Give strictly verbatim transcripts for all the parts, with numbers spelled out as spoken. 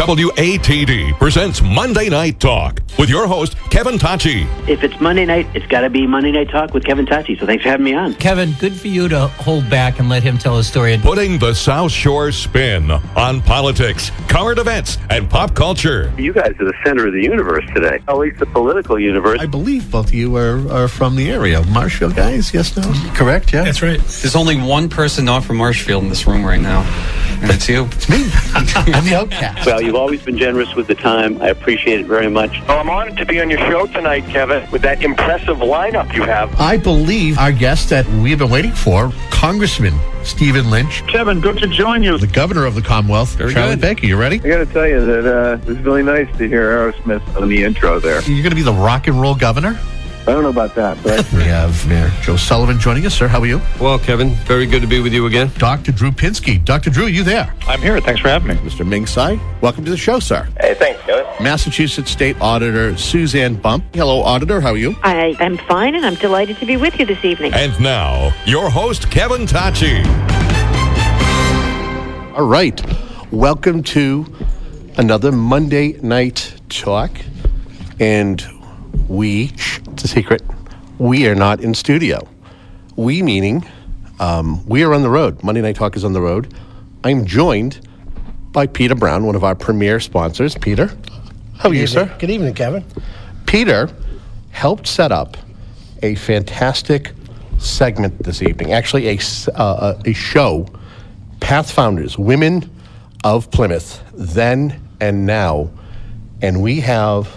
W A T D presents Monday Night Talk with your host, Kevin Tachi. If it's Monday night, it's got to be Monday Night Talk with Kevin Tachi. So thanks for having me on. Kevin, good for you to hold back and let him tell his story. Putting the South Shore spin on politics, current events, and pop culture. You guys are the center of the universe today, at least the political universe. I believe both of you are, are from the area. Marshfield guys, yes, no? Correct, yeah? That's right. There's only one person not from Marshfield in this room right now, and it's you. It's me. I'm the outcast. Well, you've always been generous with the time. I appreciate it very much. Well, I'm honored to be on your show tonight, Kevin, with that impressive lineup you have. I believe our guest that we've been waiting for, Congressman Stephen Lynch. Kevin, good to join you. The governor of the Commonwealth, Very Charlie good. Baker. You ready? I got to tell you that uh, it was really nice to hear Aerosmith on the intro there. You're going to be the rock and roll governor? I don't know about that, but We have Mayor Joe Sullivan joining us. Sir, how are you? Well, Kevin, very good to be with you again. Doctor Drew Pinsky. Doctor Drew, you there? I'm here. Thanks for having me. Mister Ming Tsai, welcome to the show, sir. Hey, thanks, Kevin. Massachusetts State Auditor Suzanne Bump. Hello, Auditor. How are you? I am fine, and I'm delighted to be with you this evening. And now, your host, Kevin Tachi. All right. Welcome to another Monday Night Talk. And we, shh, it's a secret, we are not in studio. We meaning um, we are on the road. Monday Night Talk is on the road. I'm joined by Peter Brown, one of our premier sponsors. Peter, how are you, sir? Good evening, Kevin. Peter helped set up a fantastic segment this evening. Actually, a, s- uh, a show, Path Founders, Women of Plymouth, then and now. And we have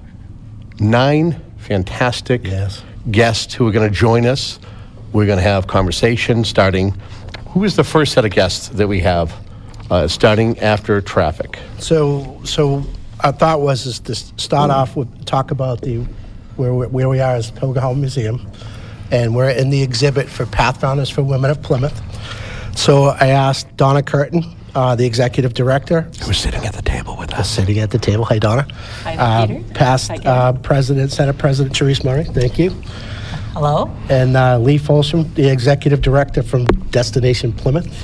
nine fantastic Yes. guests who are going to join us. We're going to have conversation starting. Who is the first set of guests that we have uh, starting after traffic? So, so our thought was is to start off with talk about the where we- where we are as Pilgrim Hall Museum, and we're in the exhibit for Path Founders for Women of Plymouth. So I asked Donna Curtin, uh, the executive director, Who's sitting at the table with us? sitting at the table. Hi, Donna. Hi, Uh, Peter. Past Hi, Kevin. uh, President, Senate President Therese Murray. Thank you. Hello. And uh, Lee Folsom, the executive director from Destination Plymouth.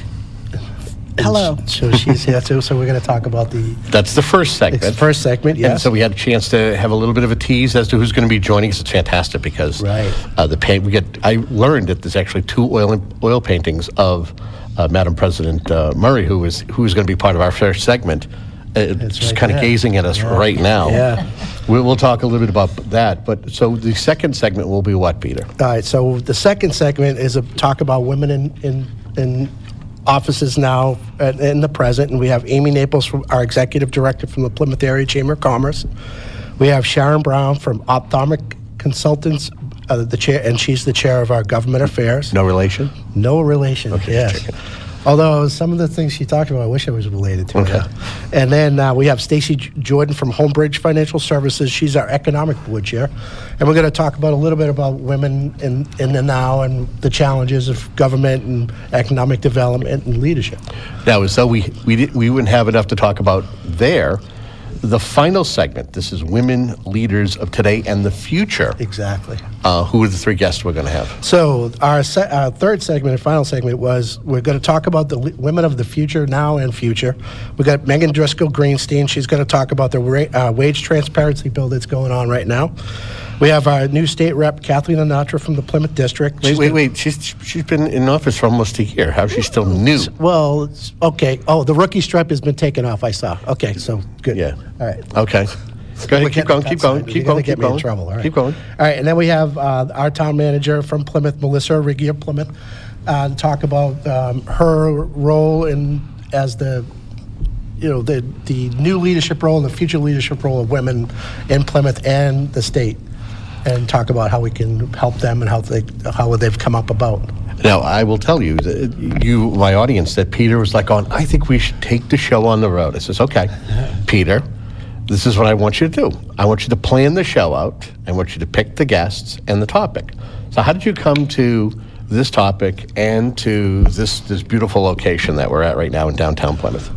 And Hello. So she's here too. So we're going to talk about the That's the first segment. it's the first segment. And Yes. so we had a chance to have a little bit of a tease as to who's going to be joining us. It's fantastic because Right. uh, the paint we get. I learned that there's actually two oil oil paintings of uh, Madam President uh, Murray, who is who is going to be part of our first segment. Uh, just right kind of there. gazing at us Yeah. right now. Yeah. We'll, we'll talk a little bit about that. But so the second segment will be what, Peter? All right. So the second segment is a talk about women in in, in offices now uh, in the present, and we have Amy Naples, from our executive director from the Plymouth Area Chamber of Commerce. We have Sharon Brown from Ophthalmic Consultants, uh, the chair, and she's the chair of our government affairs. No relation. No relation. Okay, yes. checking. Although some of the things she talked about, I wish I was related to. Okay. her. And then uh, we have Stacy J- Jordan from Homebridge Financial Services. She's our economic board chair, and we're going to talk about a little bit about women in in the now and the challenges of government and economic development and leadership. Now, as though we we did, we wouldn't have enough to talk about there. The final segment. This is women leaders of today and the future. Exactly. Uh, who are the three guests we're going to have? So our, se- our third segment and final segment was we're going to talk about the li- women of the future, now and future. We got Megan Driscoll Greenstein. She's going to talk about the ra- uh, wage transparency bill that's going on right now. We have our new state rep, Kathleen Anatra from the Plymouth District. Wait, She's wait, gonna- wait. She's she's been in office for almost a year. How's she still new? Well, it's, okay. Oh, the rookie stripe has been taken off, I saw. Okay, so good. Yeah. All right. Okay. Go We're ahead. Keep getting going. that Keep going. side. Keep You're gonna going. get Keep me in going. trouble. All right. Keep going. All right, and then we have uh, our town manager from Plymouth, Melissa Riggi of Plymouth, uh, to talk about um, her role in as the, you know, the the new leadership role and the future leadership role of women in Plymouth and the state, and talk about how we can help them and how they how they've come up about. Now, I will tell you, that you, my audience, that Peter was like, on, I think we should take the show on the road. I says, okay, Peter, this is what I want you to do. I want you to plan the show out. I want you to pick the guests and the topic. So how did you come to this topic and to this, this beautiful location that we're at right now in downtown Plymouth?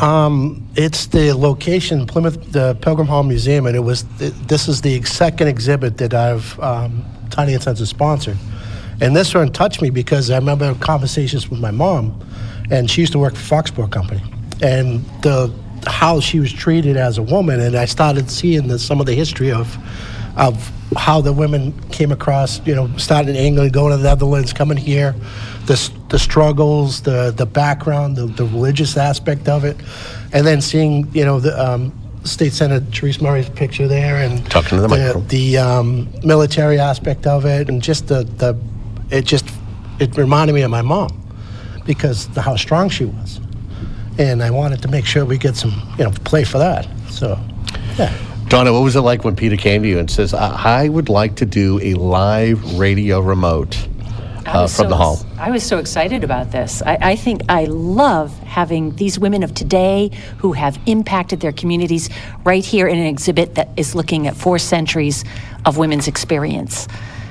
Um, it's the location, Plymouth, the Pilgrim Hall Museum, and it was. This is the second exhibit that I've um, Tiny and Sons has sponsored, and this one touched me because I remember conversations with my mom, and she used to work for Foxborough Company, and the how she was treated as a woman, and I started seeing the, some of the history of of how the women came across, you know, starting in England, going to the Netherlands, coming here, the the struggles, the the background, the, the religious aspect of it, and then seeing, you know, the um, State Senator Therese Murray's picture there, and talking to the, the, the um, military aspect of it, and just the, the it just it reminded me of my mom because of how strong she was, and I wanted to make sure we get some, you know, play for that. So, yeah. Donna, what was it like when Peter came to you and says, I would like to do a live radio remote uh, from so, the hall? I was so excited about this. I, I think I love having these women of today who have impacted their communities right here in an exhibit that is looking at four centuries of women's experience.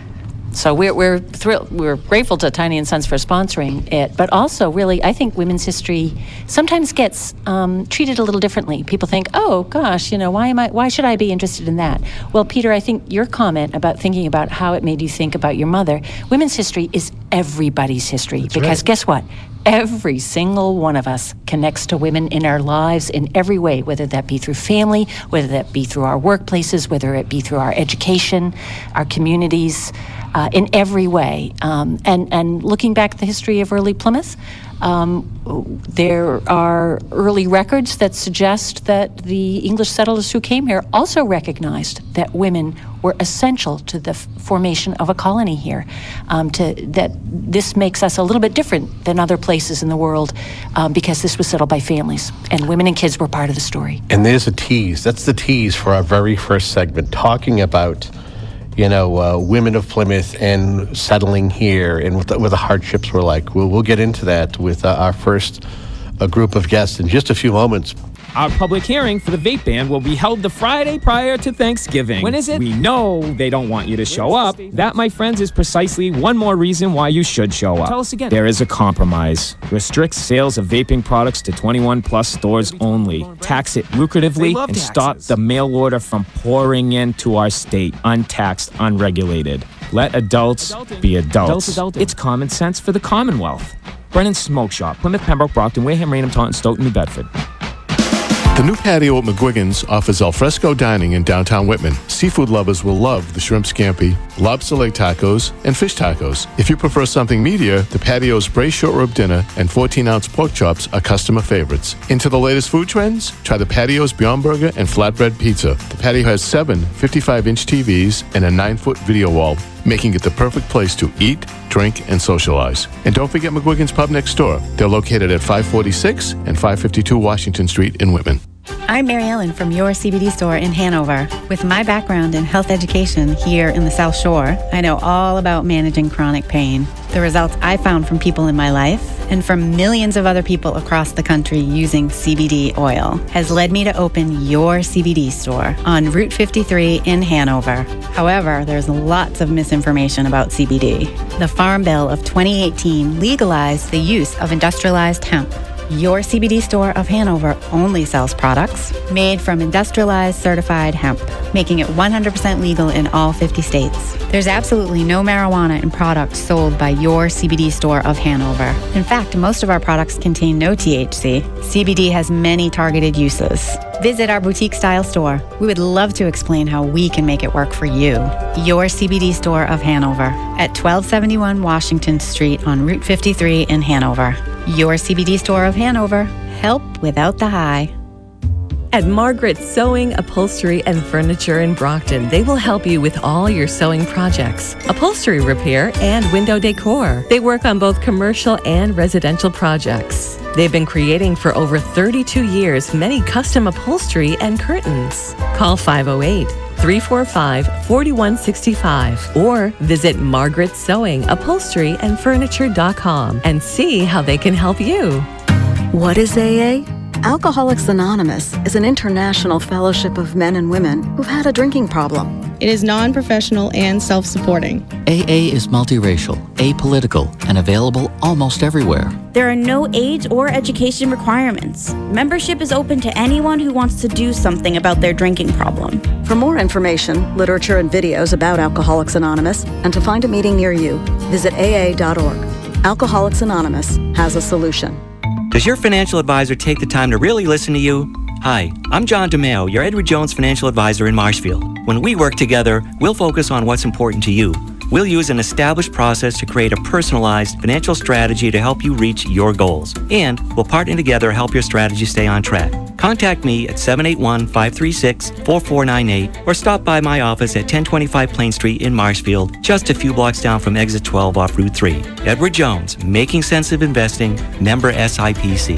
So we're we're thrilled, we're grateful to Tiny and Sons for sponsoring it, but also really I think women's history sometimes gets um, treated a little differently. People think, oh gosh, you know, why am I? Why should I be interested in that? Well, Peter, I think your comment about thinking about how it made you think about your mother, women's history is everybody's history. That's because right. Guess what? Every single one of us connects to women in our lives in every way, whether that be through family, whether that be through our workplaces, whether it be through our education, our communities. Uh, in every way. Um, and, and looking back at the history of early Plymouth, um, there are early records that suggest that the English settlers who came here also recognized that women were essential to the f- formation of a colony here. Um, to, that this makes us a little bit different than other places in the world um, because this was settled by families, and women and kids were part of the story. And there's a tease. That's the tease for our very first segment, talking about you know, uh, women of Plymouth and settling here and what the, what the hardships were like. We'll, we'll get into that with uh, our first uh, group of guests in just a few moments. Our public hearing for the vape ban will be held the Friday prior to Thanksgiving. When is it? We know they don't want you to show up. That, my friends, is precisely one more reason why you should show up. Tell us again. There is a compromise. Restricts sales of vaping products to twenty-one plus stores only. Tax it lucratively and taxes. Stop the mail order from pouring into our state, untaxed, unregulated. Let adults Adulting. be adults. Adults it's common sense for the Commonwealth. Brennan's Smoke Shop, Plymouth, Pembroke, Brockton, Wareham, Raynham, Taunton, Stoughton, New Bedford. The new patio at McGuigan's offers alfresco dining in downtown Whitman. Seafood lovers will love the shrimp scampi, lobster leg tacos, and fish tacos. If you prefer something meatier, the patio's braised short rib dinner and fourteen ounce pork chops are customer favorites. Into the latest food trends? Try the patio's Beyond Burger and flatbread pizza. The patio has seven fifty-five inch T Vs and a nine foot video wall, making it the perfect place to eat, drink, and socialize. And don't forget McGuigan's Pub next door. They're located at five forty-six and five fifty-two Washington Street in Whitman. I'm Mary Ellen from Your C B D Store in Hanover. With my background in health education here in the South Shore, I know all about managing chronic pain. The results I found from people in my life and from millions of other people across the country using C B D oil has led me to open Your C B D Store on Route fifty-three in Hanover. However, there's lots of misinformation about C B D. The Farm Bill of twenty eighteen legalized the use of industrialized hemp. Your C B D Store of Hanover only sells products made from industrialized certified hemp, making it one hundred percent legal in all fifty states. There's absolutely no marijuana in products sold by Your C B D Store of Hanover. In fact, most of our products contain no T H C. C B D has many targeted uses. Visit our boutique-style store. We would love to explain how we can make it work for you. Your C B D Store of Hanover at twelve seventy-one Washington Street on Route fifty-three in Hanover. Your C B D Store of Hanover. Help without the high. At Margaret Sewing, Upholstery and Furniture in Brockton, they will help you with all your sewing projects, upholstery repair, and window decor. They work on both commercial and residential projects. They've been creating for over thirty-two years many custom upholstery and curtains. Call five oh eight, three four five, four one six five or visit Margaret Sewing Upholstery and Furniture dot com and see how they can help you. What is A A? Alcoholics Anonymous is an international fellowship of men and women who've had a drinking problem. It is non-professional and self-supporting. A A is multiracial, apolitical, and available almost everywhere. There are no age or education requirements. Membership is open to anyone who wants to do something about their drinking problem. For more information, literature, and videos about Alcoholics Anonymous, and to find a meeting near you, visit A A dot org. Alcoholics Anonymous has a solution. Does your financial advisor take the time to really listen to you? Hi, I'm John DeMeo, your Edward Jones financial advisor in Marshfield. When we work together, we'll focus on what's important to you. We'll use an established process to create a personalized financial strategy to help you reach your goals. And we'll partner together to help your strategy stay on track. Contact me at seven eight one, five three six, four four nine eight or stop by my office at ten twenty-five Plain Street in Marshfield, just a few blocks down from exit twelve off Route three. Edward Jones, Making Sense of Investing, member S I P C.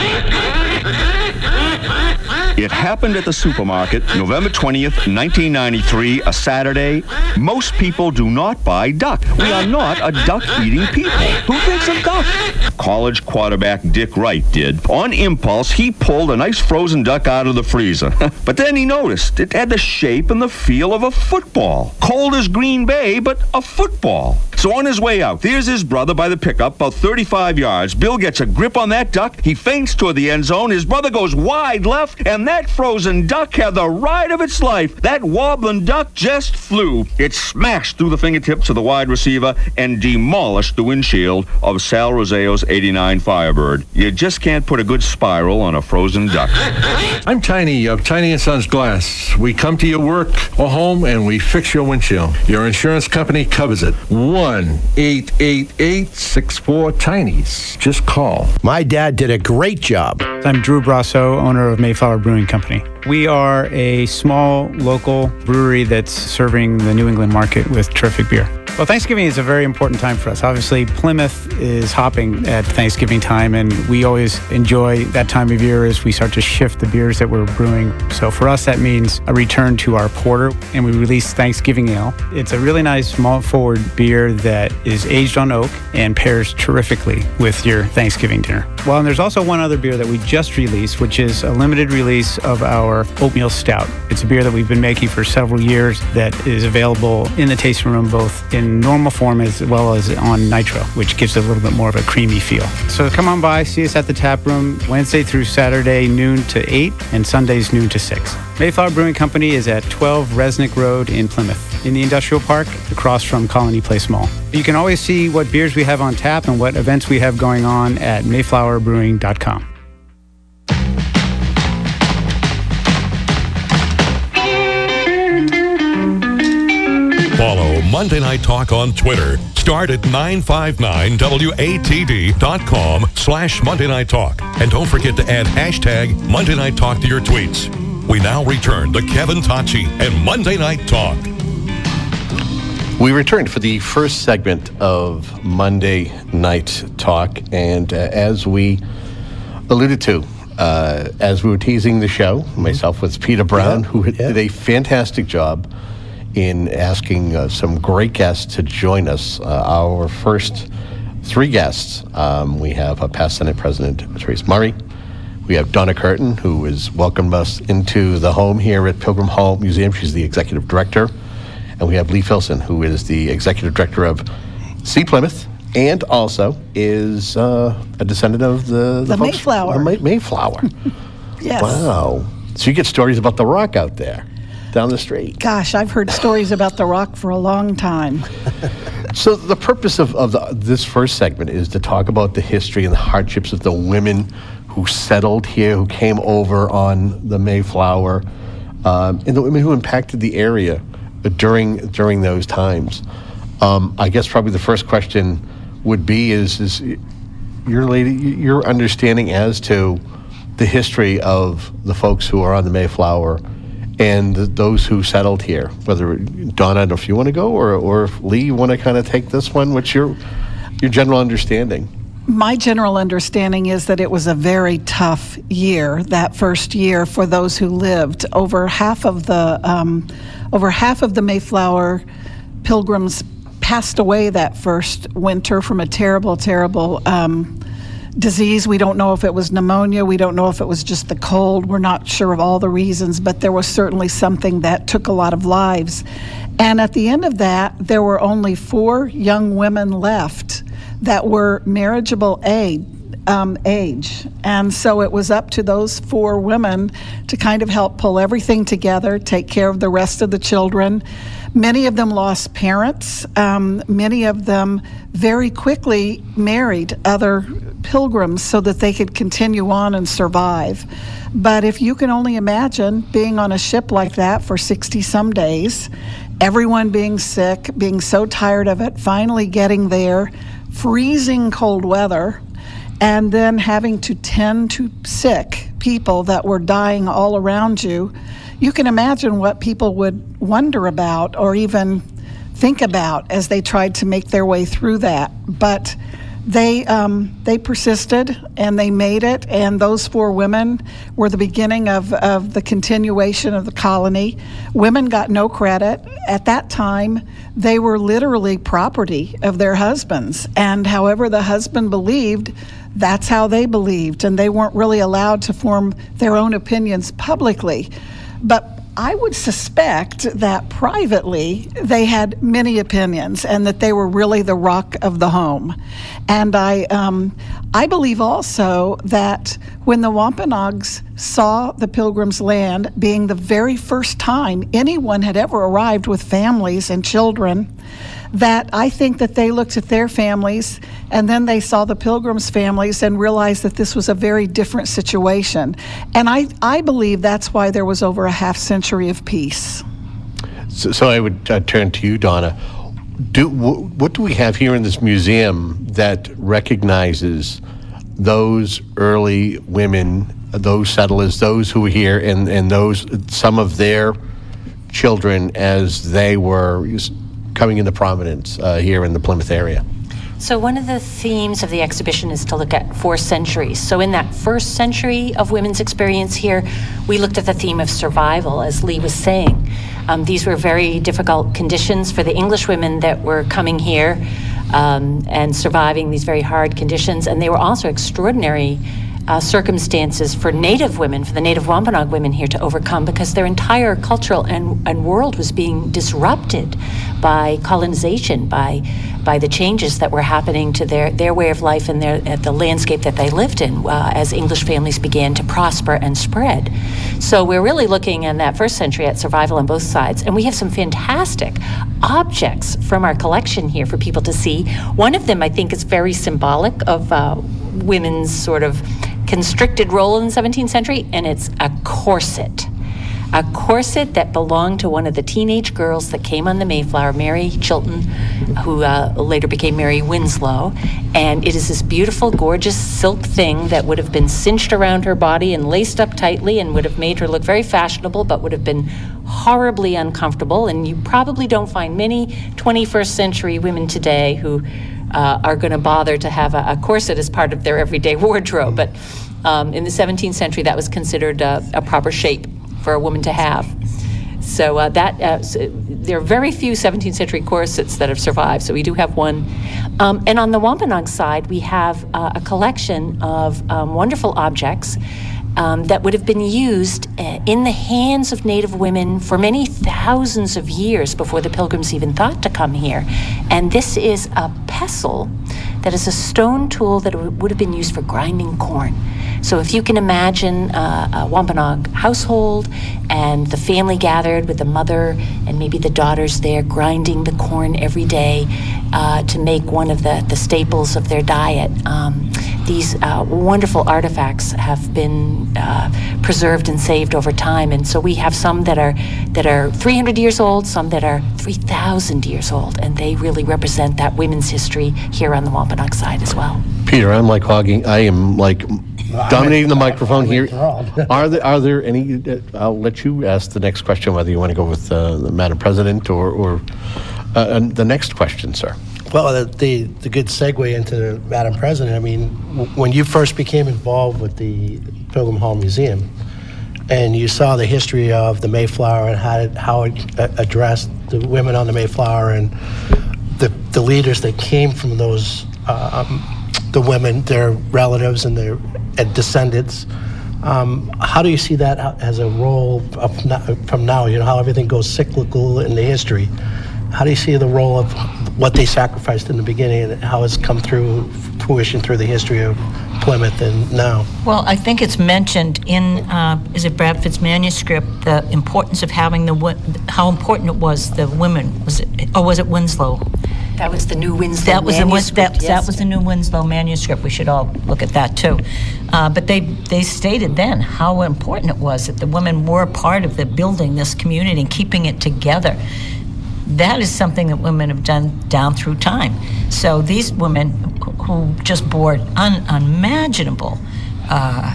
It happened at the supermarket, November twentieth, nineteen ninety-three, a Saturday. Most people do not buy duck. We are not a duck-eating people. Who thinks of duck? College quarterback Dick Wright did. On impulse, he pulled a nice frozen duck out of the freezer. But then he noticed it had the shape and the feel of a football. Cold as Green Bay, but a football. So on his way out, there's his brother by the pickup, about thirty-five yards. Bill gets a grip on that duck. He feints toward the end zone. His brother goes wide left, and that frozen duck had the ride of its life. That wobbling duck just flew. It smashed through the fingertips of the wide receiver and demolished the windshield of Sal Roseo's eighty-nine Firebird. You just can't put a good spiral on a frozen duck. I'm Tiny of Tiny and Sons Glass. We come to your work or home and we fix your windshield. Your insurance company covers it. one eight eight eight, six four, TINIES. Just call. My dad did a great job. I'm Drew Brasso, owner of Mayflower Brewing Company. We are a small local brewery that's serving the New England market with terrific beer. Well, Thanksgiving is a very important time for us. Obviously, Plymouth is hopping at Thanksgiving time, and we always enjoy that time of year as we start to shift the beers that we're brewing. So for us, that means a return to our porter, and we release Thanksgiving Ale. It's a really nice malt-forward beer that is aged on oak and pairs terrifically with your Thanksgiving dinner. Well, and there's also one other beer that we just released, which is a limited release of our Oatmeal Stout. It's a beer that we've been making for several years that is available in the tasting room, both in in normal form as well as on nitro, which gives it a little bit more of a creamy feel. So come on by, see us at the tap room Wednesday through Saturday, noon to eight, and Sundays, noon to six. Mayflower Brewing Company is at twelve Resnick Road in Plymouth, in the Industrial Park, across from Colony Place Mall. You can always see what beers we have on tap and what events we have going on at mayflower brewing dot com. Follow Monday Night Talk on Twitter. Start at nine five nine W A T D dot com slash Monday Night Talk. And don't forget to add hashtag Monday Night Talk to your tweets. We now return to Kevin Tocci and Monday Night Talk. We returned for the first segment of Monday Night Talk. And uh, as we alluded to, uh, as we were teasing the show, myself with Peter Brown, yeah, who yeah. did a fantastic job in asking uh, some great guests to join us. Uh, our first three guests, um, we have uh, past Senate President Therese Murray. We have Donna Curtin, who has welcomed us into the home here at Pilgrim Hall Museum. She's the executive director. And we have Lee Filson, who is the executive director of Sea Plymouth, and also is uh, a descendant of the... The, the folks, Mayflower. The May- Mayflower. Yes. Wow. So you get stories about the Rock out there, down the street. Gosh, I've heard stories about the Rock for a long time. So the purpose of, of the, this first segment is to talk about the history and the hardships of the women who settled here, who came over on the Mayflower, um, and the women who impacted the area during during those times. Um, I guess probably the first question would be is, is your lady, your understanding as to the history of the folks who are on the Mayflower and those who settled here. Whether, Donna, I don't know if you want to go, or, or if Lee, you want to kind of take this one. What's your your general understanding? My general understanding is that it was a very tough year, that first year, for those who lived. Over half of the um, over half of the Mayflower Pilgrims passed away that first winter from a terrible, terrible um, disease. We don't know if it was pneumonia. We don't know if it was just the cold. We're not sure of all the reasons, but there was certainly something that took a lot of lives. And at the end of that, there were only four young women left that were marriageable age, um, age. And so it was up to those four women to kind of help pull everything together, take care of the rest of the children. Many of them lost parents. Um, many of them very quickly married other pilgrims so that they could continue on and survive. But if you can only imagine being on a ship like that for sixty some days, everyone being sick, being so tired of it, finally getting there, freezing cold weather, and then having to tend to sick people that were dying all around you, you can imagine what people would wonder about or even think about as they tried to make their way through that. But they um, they persisted and they made it, and those four women were the beginning of, of the continuation of the colony. Women got no credit. At that time, they were literally property of their husbands, and however the husband believed, that's how they believed, and they weren't really allowed to form their own opinions publicly. But I would suspect that privately they had many opinions and that they were really the rock of the home. And I, um, I believe also that when the Wampanoags saw the Pilgrims land, being the very first time anyone had ever arrived with families and children, that I think that they looked at their families and then they saw the Pilgrims' families and realized that this was a very different situation. And I, I believe that's why there was over a half century of peace. So, so I would uh, turn to you, Donna. Do, w- what do we have here in this museum that recognizes those early women, those settlers, those who were here, and, and those some of their children as they were coming into prominence uh, here in the Plymouth area? So one of the themes of the exhibition is to look at four centuries. So in that first century of women's experience here, we looked at the theme of survival, as Lee was saying. Um, these were very difficult conditions for the English women that were coming here um, and surviving these very hard conditions. And they were also extraordinary Uh, circumstances for Native women, for the Native Wampanoag women here to overcome, because their entire cultural and, and world was being disrupted by colonization, by by the changes that were happening to their, their way of life and their, uh, the landscape that they lived in uh, as English families began to prosper and spread. So we're really looking in that first century at survival on both sides, and we have some fantastic objects from our collection here for people to see. One of them I think is very symbolic of uh, women's sort of constricted role in the seventeenth century, and it's a corset. A corset that belonged to one of the teenage girls that came on the Mayflower, Mary Chilton, who uh, later became Mary Winslow. And it is this beautiful, gorgeous silk thing that would have been cinched around her body and laced up tightly and would have made her look very fashionable, but would have been horribly uncomfortable. And you probably don't find many twenty-first century women today who uh, are going to bother to have a, a corset as part of their everyday wardrobe. But um, in the seventeenth century, that was considered a, a proper shape for a woman to have. So uh, that uh, so there are very few seventeenth century corsets that have survived, so we do have one. Um, and on the Wampanoag side, we have uh, a collection of um, wonderful objects um, that would have been used uh, in the hands of Native women for many thousands of years before the Pilgrims even thought to come here. And this is a pestle that is a stone tool that would have been used for grinding corn. So if you can imagine uh, a Wampanoag household and the family gathered with the mother and maybe the daughters there grinding the corn every day uh, to make one of the, the staples of their diet. Um, these uh, wonderful artifacts have been uh, preserved and saved over time. And so we have some that are that are three hundred years old, some that are three thousand years old, and they really represent that women's history here on the Wampanoag side as well. Peter, I'm like hogging, I am like dominating the microphone here. Are there are there any? Uh, I'll let you ask the next question, whether you want to go with uh, the Madam President or or uh, the next question, sir. Well, the, the the good segue into the Madam President. I mean, w- when you first became involved with the Pilgrim Hall Museum, and you saw the history of the Mayflower and how it, how it uh, addressed the women on the Mayflower and the the leaders that came from those. Uh, um, the women, their relatives, and their and descendants. Um, how do you see that as a role of, from now? You know, how everything goes cyclical in the history. how do you see the role of what they sacrificed in the beginning and how it's come through fruition through the history of Plymouth and now? Well, I think it's mentioned in, uh, is it Bradford's manuscript, the importance of having the, wo- how important it was, the women, was it, or was it Winslow? That was the new Winslow that was manuscript. The, that, yes. that was the new Winslow manuscript. We should all look at that too. Uh, but they they stated then how important it was that the women were part of the building this community and keeping it together. That is something that women have done down through time. So these women who just bore un, unimaginable uh,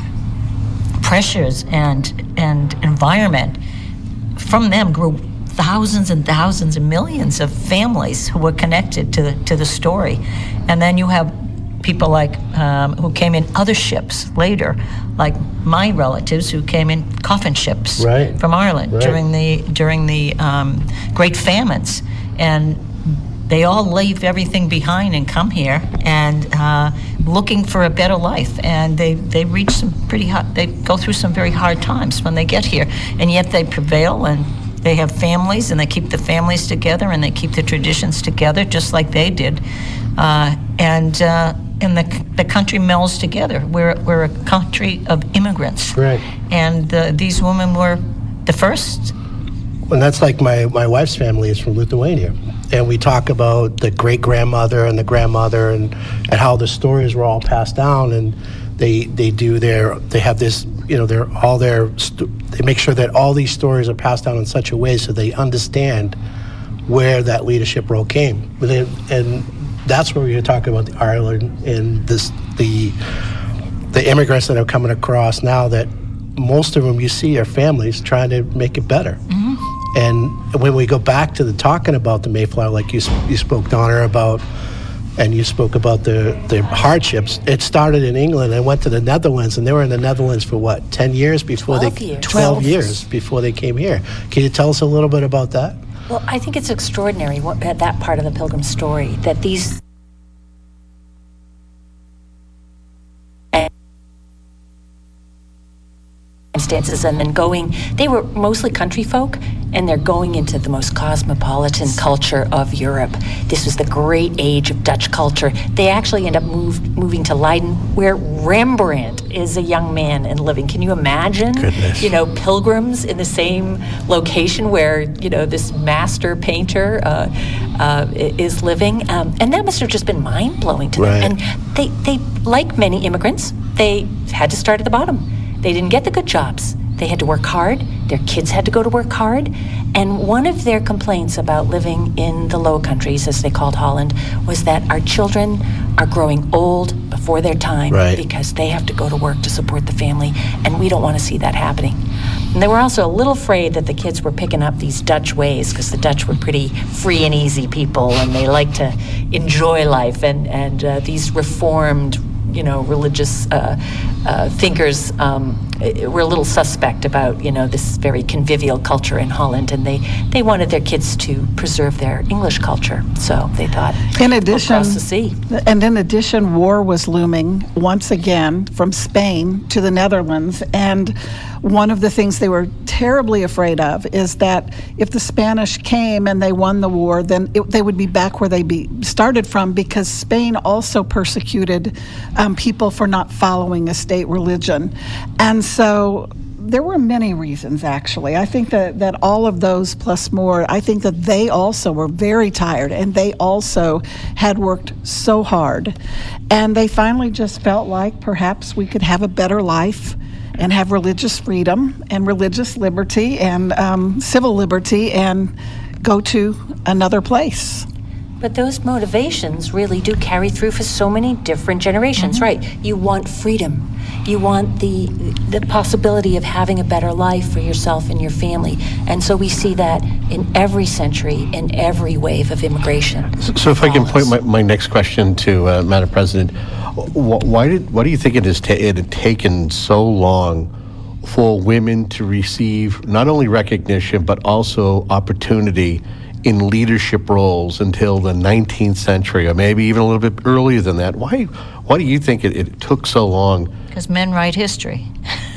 pressures and and environment, from them grew thousands and thousands and millions of families who were connected to the, to the story. And then you have people like um, who came in other ships later, like my relatives who came in coffin ships right. from Ireland right. during the during the um, Great Famines, and they all leave everything behind and come here and uh, looking for a better life. And they they reach some pretty hard, they go through some very hard times when they get here, and yet they prevail and they have families, and they keep the families together, and they keep the traditions together, just like they did. Uh, and uh, and the the country melds together. We're we're a country of immigrants, right? And uh, these women were the first. And that's like my my wife's family is from Lithuania, and we talk about the great grandmother and the grandmother, and and how the stories were all passed down, and they they do their they have this. You know, they're all their. St- they make sure that all these stories are passed down in such a way so they understand where that leadership role came. But they, and that's where you're talking about the Ireland and this the the immigrants that are coming across now. That most of them you see are families trying to make it better. Mm-hmm. And when we go back to the talking about the Mayflower, like you you spoke, Donna, about. And you spoke about the, the hardships. It started in England and went to the Netherlands, and they were in the Netherlands for what, ten years before twelve they years. twelve years before they came here. Can you tell us a little bit about that? Well, I think it's extraordinary what, that part of the Pilgrim story, that these circumstances and then going, they were mostly country folk, and they're going into the most cosmopolitan culture of Europe. This was the great age of Dutch culture. They actually end up moved, moving to Leiden, where Rembrandt is a young man and living. Can you imagine, Goodness. you know, pilgrims in the same location where, you know, this master painter uh, uh, is living? Um, and that must have just been mind-blowing to right. them. And they, they, like many immigrants, they had to start at the bottom. They didn't get the good jobs. They had to work hard. Their kids had to go to work hard. And one of their complaints about living in the Low Countries, as they called Holland, was that our children are growing old before their time right. because they have to go to work to support the family, and we don't want to see that happening. And they were also a little afraid that the kids were picking up these Dutch ways, because the Dutch were pretty free and easy people, and they liked to enjoy life. And, and uh, these reformed, you know, religious uh, uh, thinkers um, were a little suspect about, you know, this very convivial culture in Holland, and they, they wanted their kids to preserve their English culture. So they thought, in addition, across the sea. And in addition, war was looming once again from Spain to the Netherlands, and one of the things they were terribly afraid of is that if the Spanish came and they won the war, then it, they would be back where they be started from, because Spain also persecuted um, people for not following a state religion. And so there were many reasons, actually. I think that, that all of those plus more, I think that they also were very tired, and they also had worked so hard. And they finally just felt like perhaps we could have a better life and have religious freedom and religious liberty and um, civil liberty and go to another place. But those motivations really do carry through for so many different generations, mm-hmm. right? You want freedom. You want the the possibility of having a better life for yourself and your family. And so we see that in every century, in every wave of immigration. So, so if I can point my, my next question to uh, Madam President, wh- why did why do you think it has ta- it had taken so long for women to receive not only recognition but also opportunity in leadership roles until the nineteenth century, or maybe even a little bit earlier than that? Why why do you think it, it took so long? Because men write history.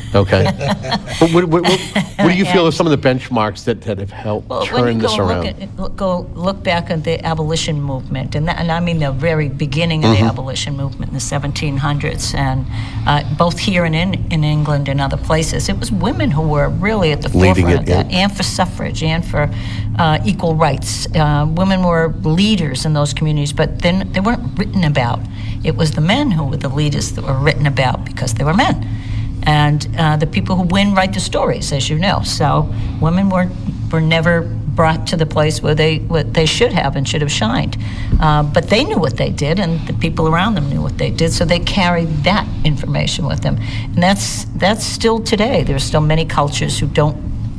Okay. But what, what, what, what do you feel are some of the benchmarks that, that have helped Well, turn when you this go around? Look at, look- go look back at the abolition movement, and, that, and I mean the very beginning of Mhm. the abolition movement in the seventeen hundreds, and uh, both here and in, in England and other places, it was women who were really at the Leading forefront it, of that, yeah. and for suffrage, and for uh, equal rights. Uh, women were leaders in those communities, but then they weren't written about. It was the men who were the leaders that were written about because they were men. And uh, the people who win write the stories, as you know. So women were were never brought to the place where they what they should have and should have shined. Uh, but they knew what they did, and the people around them knew what they did. So they carried that information with them, and that's that's still today. There's still many cultures who don't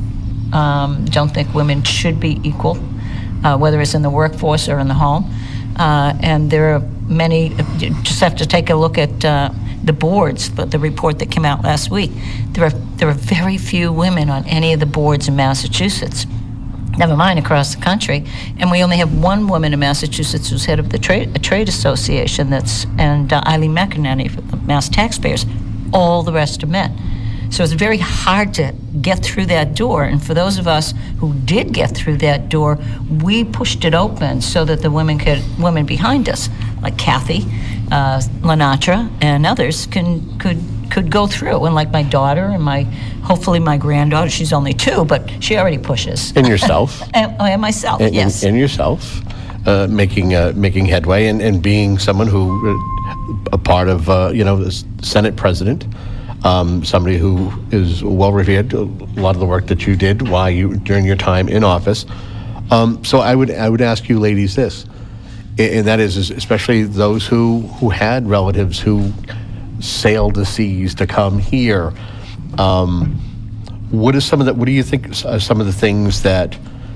um, don't think women should be equal, uh, whether it's in the workforce or in the home. Uh, and there are many. You just have to take a look at. Uh, the boards, but the report that came out last week, there are there are very few women on any of the boards in Massachusetts, never mind across the country, and we only have one woman in Massachusetts who's head of the trade a trade association, that's and uh, Eileen McInerney for the Mass Taxpayers. All the rest are men. So it's very hard to get through that door, and for those of us who did get through that door, we pushed it open so that the women could women behind us, like Kathy, uh, Lenatra, and others, can could could go through. And like my daughter and my hopefully my granddaughter, she's only two, but she already pushes. And yourself. and, and myself, and, yes. and, and yourself, uh, making uh, making headway, and, and being someone who, uh, a part of uh, you know the Senate president. Um, somebody who is well revered. A lot of the work that you did while you during your time in office. Um, so I would I would ask you, ladies, this, and that is, especially those who who had relatives who sailed the seas to come here. Um, what is some of that? What do you think are some of the things that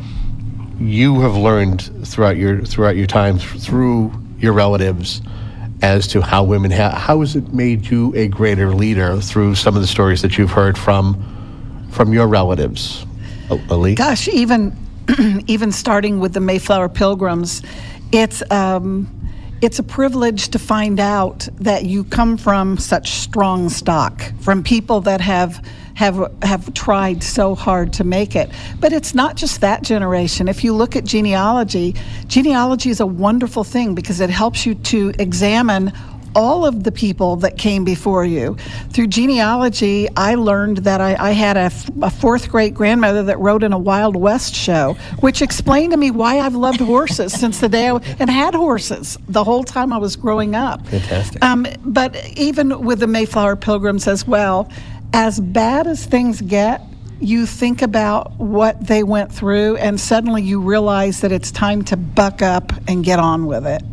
you have learned throughout your throughout your time through your relatives? As to how women ha- how has it made you a greater leader through some of the stories that you've heard from from your relatives? Ali? Gosh, even even starting with the Mayflower Pilgrims, it's um, it's a privilege to find out that you come from such strong stock, from people that have have have tried so hard to make it. But it's not just that generation. If you look at genealogy, genealogy is a wonderful thing because it helps you to examine all of the people that came before you. Through genealogy, I learned that I, I had a, f- a fourth great grandmother that rode in a Wild West show, which explained to me why I've loved horses since the day I and had horses the whole time I was growing up. Fantastic. Um, but even with the Mayflower Pilgrims as well, as bad as things get, you think about what they went through, and suddenly you realize that it's time to buck up and get on with it.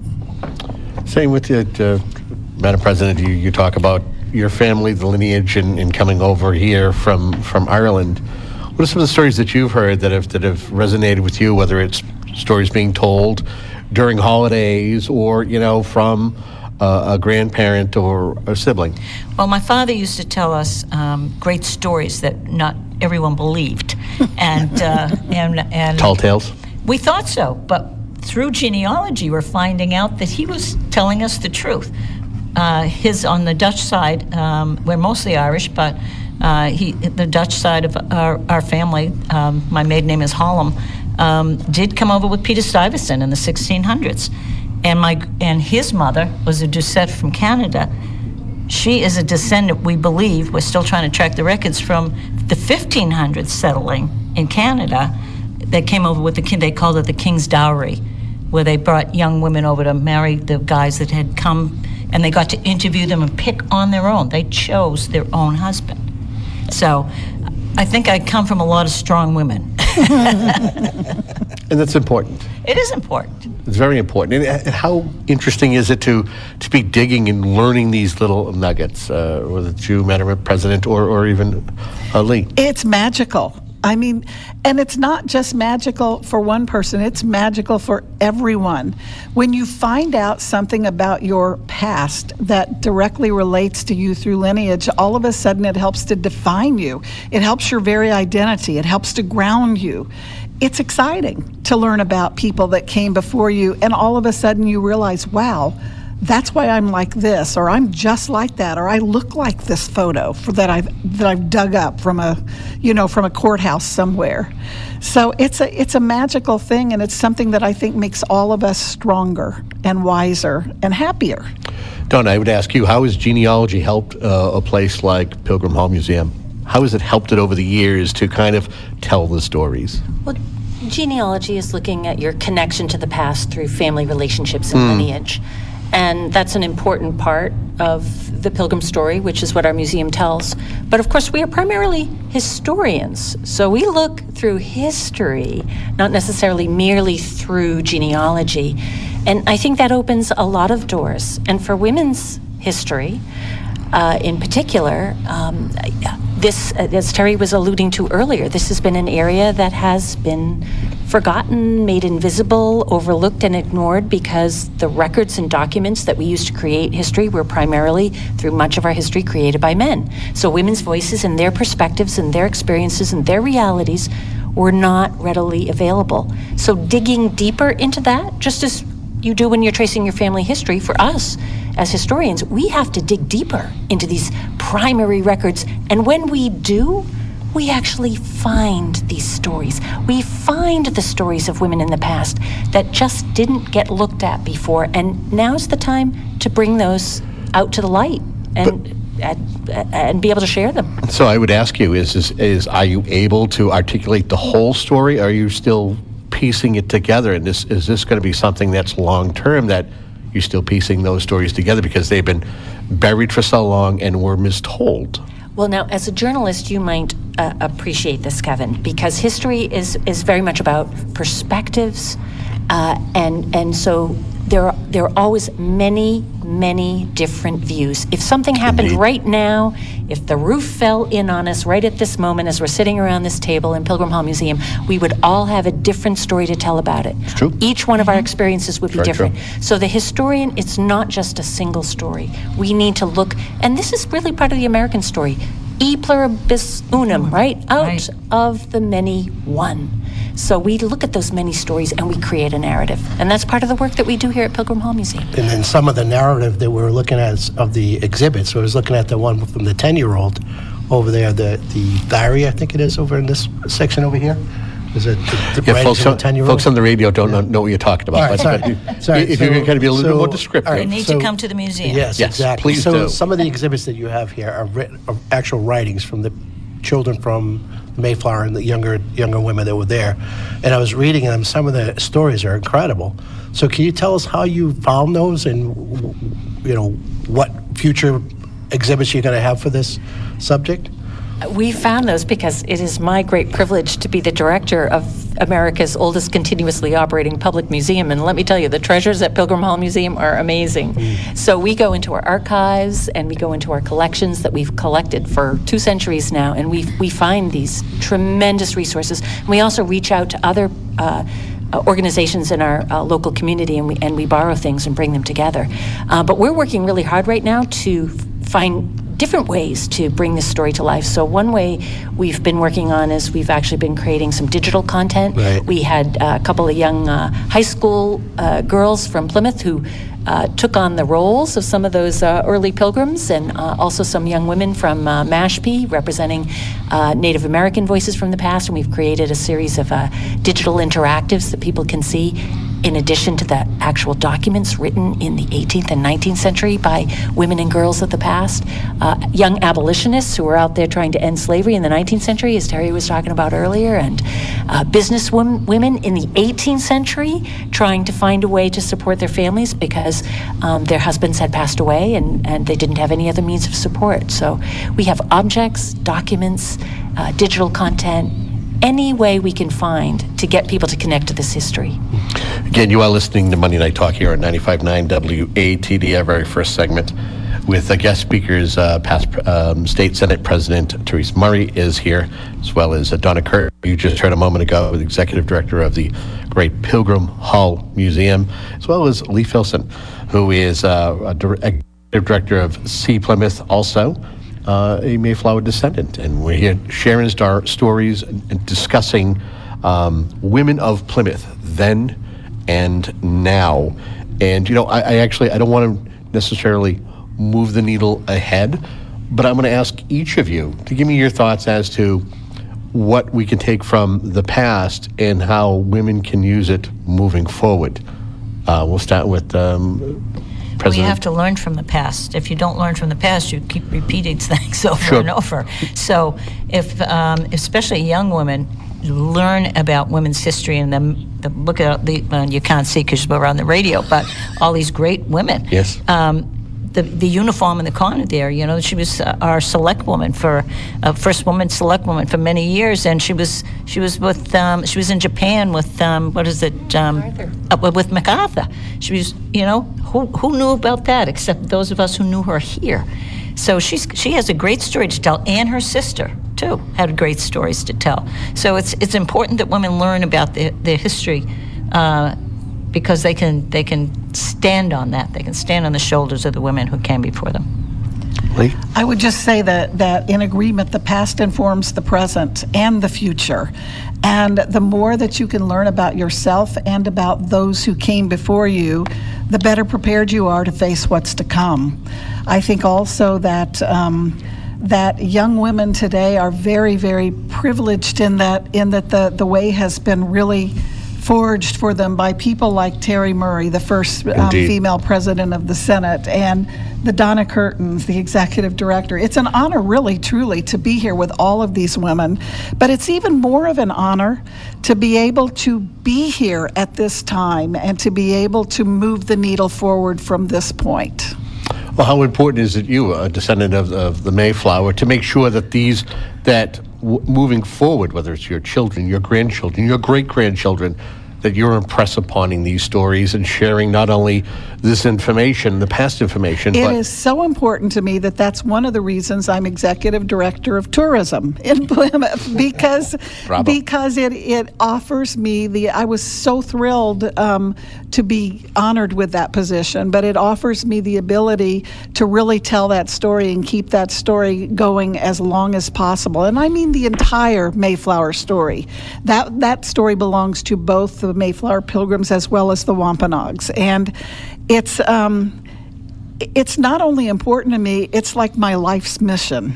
Same with it, uh, Madam President. You, you talk about your family, the lineage, and, and coming over here from, from Ireland. What are some of the stories that you've heard that have that have resonated with you? Whether it's stories being told during holidays, or you know, from uh, a grandparent or a sibling. Well, my father used to tell us um, great stories that not everyone believed, and uh, and and Tall tales. We thought so, but through genealogy, we're finding out that he was telling us the truth. Uh, his on the Dutch side, um, we're mostly Irish, but uh, he the Dutch side of our, our family, um, my maiden name is Hollum, um, did come over with Peter Stuyvesant in the sixteen hundreds, and my and his mother was a Doucette from Canada. She is a descendant, we believe, we're still trying to track the records, from the fifteen hundreds settling in Canada. They came over with the king, they called it the King's Dowry, where they brought young women over to marry the guys that had come, and they got to interview them and pick on their own. They chose their own husband. So I think I come from a lot of strong women. And that's important. It is important. It's very important. And uh, how interesting is it to to be digging and learning these little nuggets, uh, whether it's you, Madam President, or, or even uh, Lee? It's magical. I mean, and it's not just magical for one person, it's magical for everyone. When you find out something about your past that directly relates to you through lineage, all of a sudden it helps to define you. It helps your very identity. It helps to ground you. It's exciting to learn about people that came before you, and all of a sudden you realize, wow, that's why I'm like this, or I'm just like that, or I look like this photo for that I've that I've dug up from a, you know, from a courthouse somewhere. So it's a it's a magical thing, and it's something that I think makes all of us stronger and wiser and happier. Donna, I would ask you, how has genealogy helped uh, a place like Pilgrim Hall Museum? How has it helped it over the years to kind of tell the stories? Well, genealogy is looking at your connection to the past through family relationships and Mm. lineage. And that's an important part of the Pilgrim story, which is what our museum tells. But of course, we are primarily historians. So we look through history, not necessarily merely through genealogy. And I think that opens a lot of doors. And for women's history, uh, in particular, um, this, as Terry was alluding to earlier, this has been an area that has been forgotten, made invisible, overlooked, and ignored because the records and documents that we use to create history were primarily, through much of our history, created by men. So women's voices and their perspectives and their experiences and their realities were not readily available. So digging deeper into that, just as you do when you're tracing your family history, for us as historians, we have to dig deeper into these primary records. And when we do, we actually find these stories. We find the stories of women in the past that just didn't get looked at before. And now's the time to bring those out to the light and and, and be able to share them. So I would ask you, is, is, is are you able to articulate the whole story? Are you still piecing it together? And this, is this going to be something that's long-term, that you're still piecing those stories together because they've been buried for so long and were mistold? Well, now, as a journalist, you might uh, appreciate this, Kevin, because history is, is very much about perspectives, uh, and and so there are, there are always many, many different views. If something happened Indeed. right now, if the roof fell in on us right at this moment as we're sitting around this table in Pilgrim Hall Museum, we would all have a different story to tell about it. It's true. Each one of our experiences would be Very different. true. So the historian, it's not just a single story. We need to look, and this is really part of the American story, e pluribus unum, right? Out Right. of the many, one. So we look at those many stories and we create a narrative. And that's part of the work that we do here at Pilgrim Hall Museum. And then some of the narrative that we were looking at is of the exhibits. So I was looking at the one from the ten-year-old over there, the, the diary, I think it is, over in this section over here. Is it the, the Yeah, writings folks, of the on, ten-year-old? folks on the radio don't know, know what you're talking about. All right, but, sorry. but Sorry, if so- you're going to be a little bit so- more descriptive. all They right, need so- to come to the museum. Yes, Yes, exactly. please so do. some of the exhibits that you have here are, writ- are actual writings from the children from the Mayflower and the younger younger women that were there. And I was reading them. Some of the stories are incredible. So can you tell us how you found those and, you know, what future exhibits you're going to have for this subject? We found those because it is my great privilege to be the director of America's oldest continuously operating public museum. And let me tell you, the treasures at Pilgrim Hall Museum are amazing. Mm. So we go into our archives and we go into our collections that we've collected for two centuries now, and we we find these tremendous resources. And we also reach out to other uh, uh, organizations in our uh, local community, and we and we borrow things and bring them together. Uh, but we're working really hard right now to find different ways to bring this story to life. So one way we've been working on is we've actually been creating some digital content. Right. We had uh, a couple of young uh, high school uh, girls from Plymouth who uh, took on the roles of some of those uh, early pilgrims, and uh, also some young women from uh, Mashpee representing uh, Native American voices from the past. And we've created a series of uh, digital interactives that people can see, in addition to the actual documents written in the eighteenth and nineteenth century by women and girls of the past. Uh, young abolitionists who were out there trying to end slavery in the nineteenth century, as Terry was talking about earlier, and uh, business wom- women in the eighteenth century trying to find a way to support their families because um, their husbands had passed away and, and they didn't have any other means of support. So we have objects, documents, uh, digital content, any way we can find to get people to connect to this history. Again, you are listening to Monday Night Talk here on ninety-five point nine W A T D, our very first segment, with uh, guest speakers. Uh, past um, State Senate President Therese Murray is here, as well as uh, Donna Kurt, you just heard a moment ago, the Executive Director of the Great Pilgrim Hall Museum, as well as Lee Filson, who is uh, a dir- Executive Director of C. Plymouth, also uh, a Mayflower descendant. And we're here sharing our stories and discussing um, women of Plymouth then and now. And, you know, I, I actually, I don't want to necessarily move the needle ahead. But I'm going to ask each of you to give me your thoughts as to what we can take from the past and how women can use it moving forward. Uh, we'll start with um, President. We have to learn from the past. If you don't learn from the past, you keep repeating things over Sure. and over. So if, um, especially young women, learn about women's history and then the, look at the, uh, you can't see because we're on the radio, but all these great women. Yes. Um, the the uniform in the corner there, you know, she was uh, our select woman for uh, first woman select woman for many years, and she was she was with um, she was in Japan with um, what is it um, uh, with MacArthur. She was, you know, who who knew about that except those of us who knew her here. So she's she has a great story to tell, and her sister too had great stories to tell. So it's it's important that women learn about their their history. Uh, because they can they can stand on that. They can stand on the shoulders of the women who came before them. Lee? I would just say that, that in agreement, the past informs the present and the future. And the more that you can learn about yourself and about those who came before you, the better prepared you are to face what's to come. I think also that um, that young women today are very, very privileged in that in that the, the way has been really forged for them by people like Terry Murray, the first um, female president of the Senate, and the Donna Curtins, the executive director. It's an honor, really, truly, to be here with all of these women. But it's even more of an honor to be able to be here at this time and to be able to move the needle forward from this point. Well, how important is it, you, a descendant of, of the Mayflower, to make sure that these, that w- moving forward, whether it's your children, your grandchildren, your great-grandchildren, that you're impress uponing these stories and sharing not only this information, the past information, It but is so important to me that that's one of the reasons I'm executive director of tourism in Plymouth, because Bravo. because it, it offers me the, I was so thrilled um, to be honored with that position, but it offers me the ability to really tell that story and keep that story going as long as possible. And I mean the entire Mayflower story. That, that story belongs to both the Mayflower Pilgrims as well as the Wampanoags. And it's um, it's not only important to me, it's like my life's mission.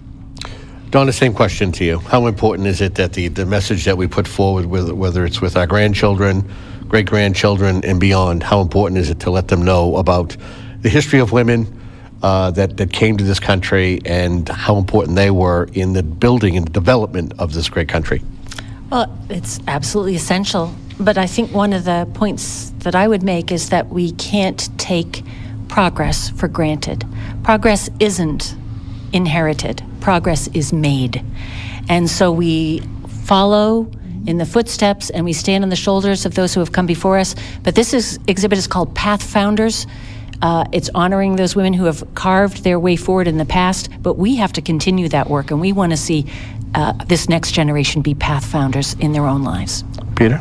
Donna, same question to you. How important is it that the, the message that we put forward, with, whether it's with our grandchildren, great-grandchildren, and beyond, how important is it to let them know about the history of women uh, that, that came to this country and how important they were in the building and development of this great country? Well, it's absolutely essential. But I think one of the points that I would make is that we can't take progress for granted. Progress isn't inherited. Progress is made. And so we follow in the footsteps and we stand on the shoulders of those who have come before us. But this is, exhibit is called Path Founders. Uh, it's honoring those women who have carved their way forward in the past, but we have to continue that work, and we want to see uh, this next generation be path founders in their own lives. Peter?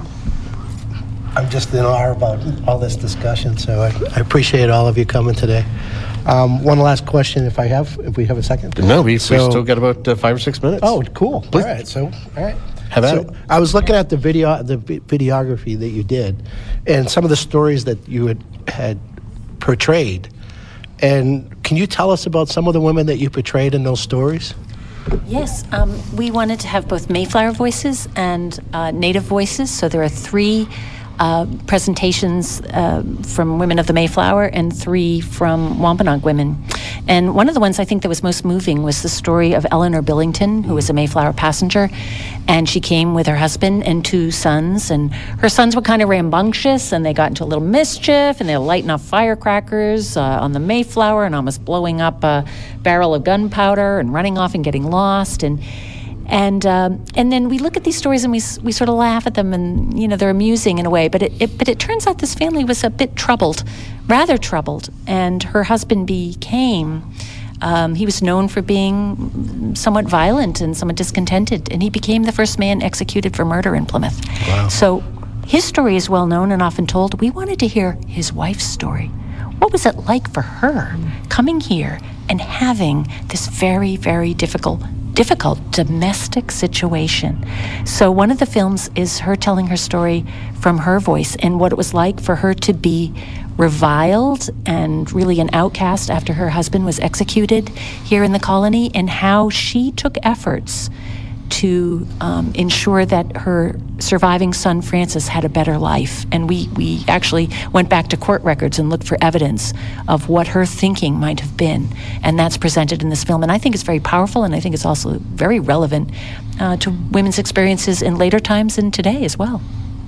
I'm just in awe about all this discussion, so I, I appreciate all of you coming today. Um, one last question, if I have, if we have a second. No, we, so, we still got about uh, five or six minutes. Oh, cool. Please. All right, so, all right. Have at so it. I was looking at the video, the vi- videography that you did, and some of the stories that you had, had portrayed. And can you tell us about some of the women that you portrayed in those stories? Yes, um, we wanted to have both Mayflower voices and uh, Native voices. So there are three uh, presentations uh, from women of the Mayflower and three from Wampanoag women. And one of the ones I think that was most moving was the story of Eleanor Billington, who was a Mayflower passenger. And she came with her husband and two sons. And her sons were kind of rambunctious, and they got into a little mischief, and they were lighting off firecrackers uh, on the Mayflower and almost blowing up a barrel of gunpowder and running off and getting lost. And and um, and then we look at these stories and we we sort of laugh at them, and you know they're amusing in a way. But it, it but it turns out this family was a bit troubled, rather troubled, and her husband became. Um, he was known for being somewhat violent and somewhat discontented, and he became the first man executed for murder in Plymouth. Wow. So his story is well known and often told. We wanted to hear his wife's story. What was it like for her coming here and having this very, very difficult, difficult domestic situation? So one of the films is her telling her story from her voice and what it was like for her to be reviled and really an outcast after her husband was executed here in the colony, and how she took efforts to um, ensure that her surviving son Francis had a better life. And we, we actually went back to court records and looked for evidence of what her thinking might have been. And that's presented in this film. And I think it's very powerful, and I think it's also very relevant uh, to women's experiences in later times and today as well.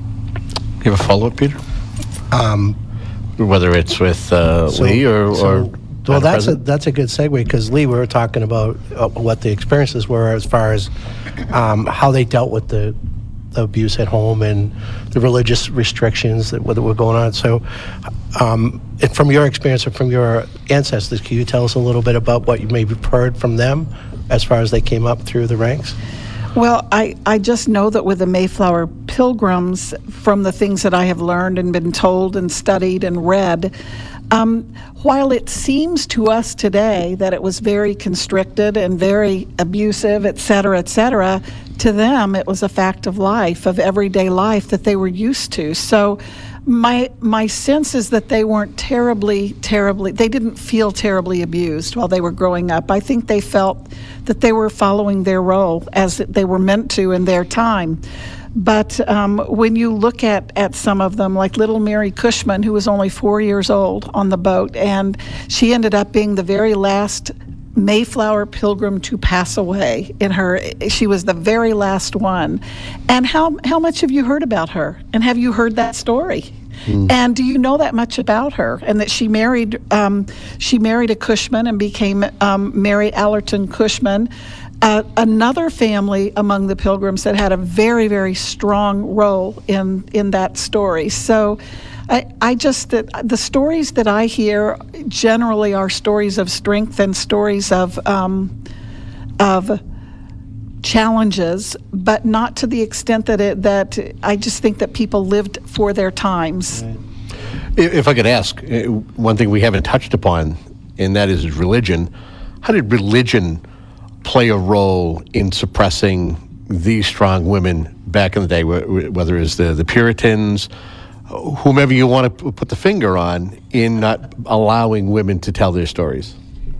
You have a follow-up, Peter? Um, Whether it's with uh, So- Lee or... so- or well, Madam that's a, President? that's a good segue, because Lee, we were talking about uh, what the experiences were as far as um, how they dealt with the, the abuse at home and the religious restrictions that, that were going on. So um, if from your experience or from your ancestors, can you tell us a little bit about what you maybe heard from them as far as they came up through the ranks? Well, I, I just know that with the Mayflower Pilgrims, from the things that I have learned and been told and studied and read, um, while it seems to us today that it was very constricted and very abusive, et cetera, et cetera, to them it was a fact of life, of everyday life that they were used to. So my my sense is that they weren't terribly, terribly, they didn't feel terribly abused while they were growing up. I think they felt that they were following their role as they were meant to in their time. But um, when you look at, at some of them, like little Mary Cushman, who was only four years old on the boat, and she ended up being the very last Mayflower Pilgrim to pass away in her. She was the very last one. And how, how much have you heard about her? And have you heard that story? Mm. And do you know that much about her? And that she married um, she married a Cushman and became um, Mary Allerton Cushman. Uh, another family among the Pilgrims that had a very, very strong role in, in that story. So I, I just, that the stories that I hear generally are stories of strength and stories of, um, of challenges, but not to the extent that it, that I just think that people lived for their times. If if I could ask, uh, one thing we haven't touched upon, and that is religion. How did religion play a role in suppressing these strong women back in the day, wh- whether it's the, the Puritans, whomever you want to p- put the finger on, in not allowing women to tell their stories?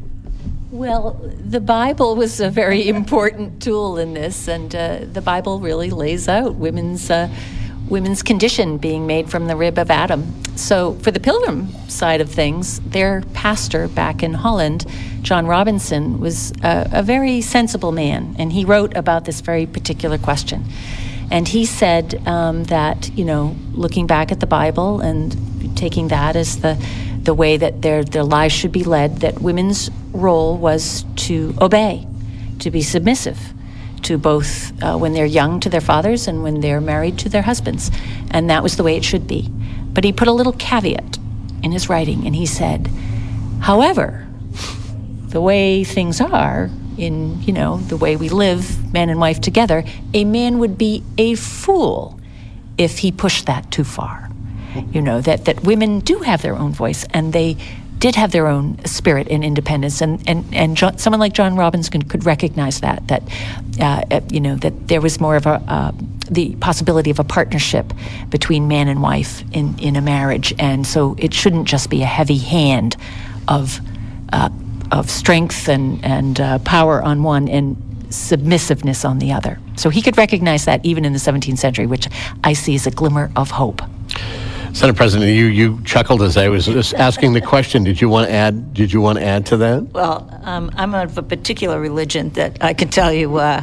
Well, the Bible was a very important tool in this, and uh, the Bible really lays out women's uh, women's condition being made from the rib of Adam. So for the Pilgrim side of things, their pastor back in Holland, John Robinson, was a, a very sensible man, and he wrote about this very particular question. And he said um, that, you know, looking back at the Bible and taking that as the the way that their, their lives should be led, that women's role was to obey, to be submissive, to both uh, when they're young to their fathers and when they're married to their husbands. And that was the way it should be. But he put a little caveat in his writing, and he said, however, the way things are, in, you know, the way we live, man and wife together, a man would be a fool if he pushed that too far. You know, that, that women do have their own voice, and they did have their own spirit and independence, and, and, and John, someone like John Robinson could recognize that, that, uh, you know, that there was more of a, uh, the possibility of a partnership between man and wife in, in a marriage, and so it shouldn't just be a heavy hand of, uh, of strength and, and uh, power on one and submissiveness on the other. So he could recognize that even in the seventeenth century, which I see as a glimmer of hope. Senate President, you, you chuckled as I was just asking the question. Did you want to add? Did you want to add to that? Well, um, I'm of a particular religion that I can tell you. Uh,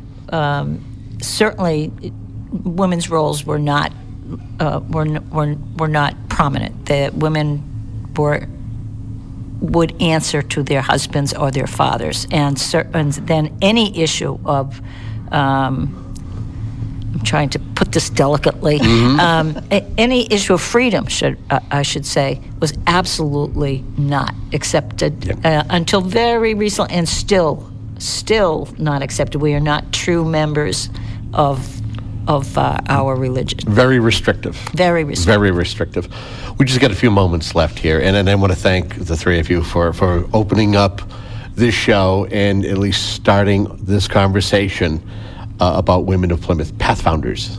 um, certainly, women's roles were not uh, were were were not prominent. The women were would answer to their husbands or their fathers, and, cer- and then any issue of um, I'm trying to put this delicately. Mm-hmm. Um, a- any issue of freedom, should uh, I should say, was absolutely not accepted yep. uh, until very recently, and still, still not accepted. We are not true members of of uh, our religion. Very restrictive. Very restrictive. Very restrictive. We just got a few moments left here, and, and I want to thank the three of you for for opening up this show and at least starting this conversation Uh, about Women of Plymouth, Pathfounders.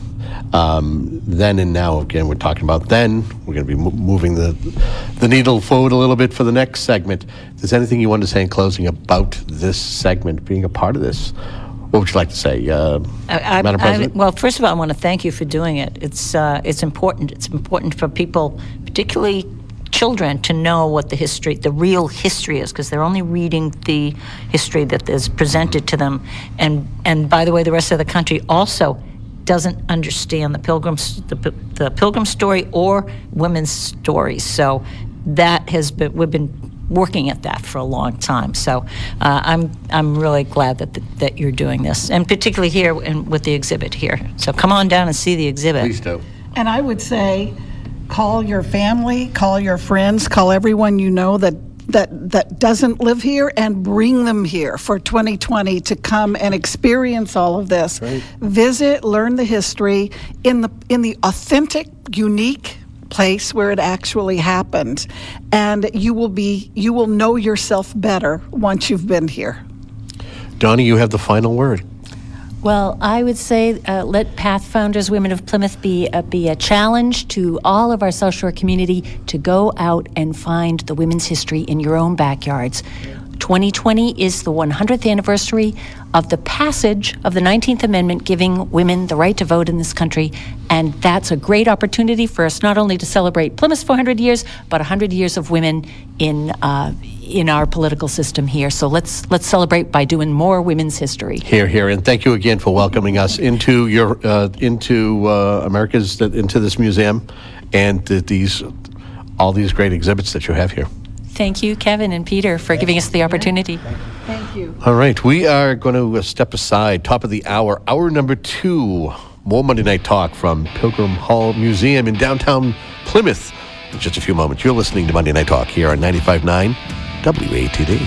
Um, then and now, again, we're talking about then. We're going to be mo- moving the the needle forward a little bit for the next segment. If there's anything you want to say in closing about this segment, being a part of this, what would you like to say, uh, I, Madam I, President? well, first of all, I want to thank you for doing it. It's uh, it's important. It's important for people, particularly children, to know what the history, the real history is, because they're only reading the history that is presented to them. And and by the way, the rest of the country also doesn't understand the Pilgrim's the, the Pilgrim story or women's stories. So that has been we've been working at that for a long time. So uh, I'm I'm really glad that the, that you're doing this, and particularly here in, with the exhibit here. So come on down and see the exhibit. Please do. And I would say, call your family, call your friends, call everyone you know that that that doesn't live here, and bring them here for twenty twenty to come and experience all of this. Right. Visit, learn the history in the in the authentic, unique place where it actually happened, and you will be you will know yourself better once you've been here. Donnie, you have the final word. Well, I would say uh, let Pathfounders Women of Plymouth be a, be a challenge to all of our South Shore community to go out and find the women's history in your own backyards. twenty twenty is the one hundredth anniversary of the passage of the nineteenth Amendment, giving women the right to vote in this country, and that's a great opportunity for us not only to celebrate Plymouth's four hundred years, but one hundred years of women in uh, in our political system here. So let's let's celebrate by doing more women's history. Here, here, and thank you again for welcoming us into your uh, into uh, America's into this museum, and uh, these all these great exhibits that you have here. Thank you, Kevin and Peter, for giving us the opportunity. Thank you. All right, we are going to uh, step aside. Top of the hour, hour number two. More Monday Night Talk from Pilgrim Hall Museum in downtown Plymouth. In just a few moments, you're listening to Monday Night Talk here on ninety-five point nine W A T D.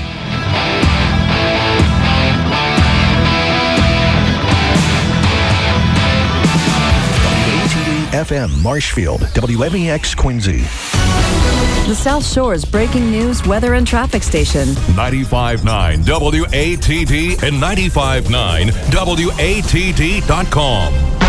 W A T D F M Marshfield, W M E X Quincy. The South Shore's breaking news, weather, and traffic station. ninety-five point nine W A T D and ninety-five point nine W A T D dot com.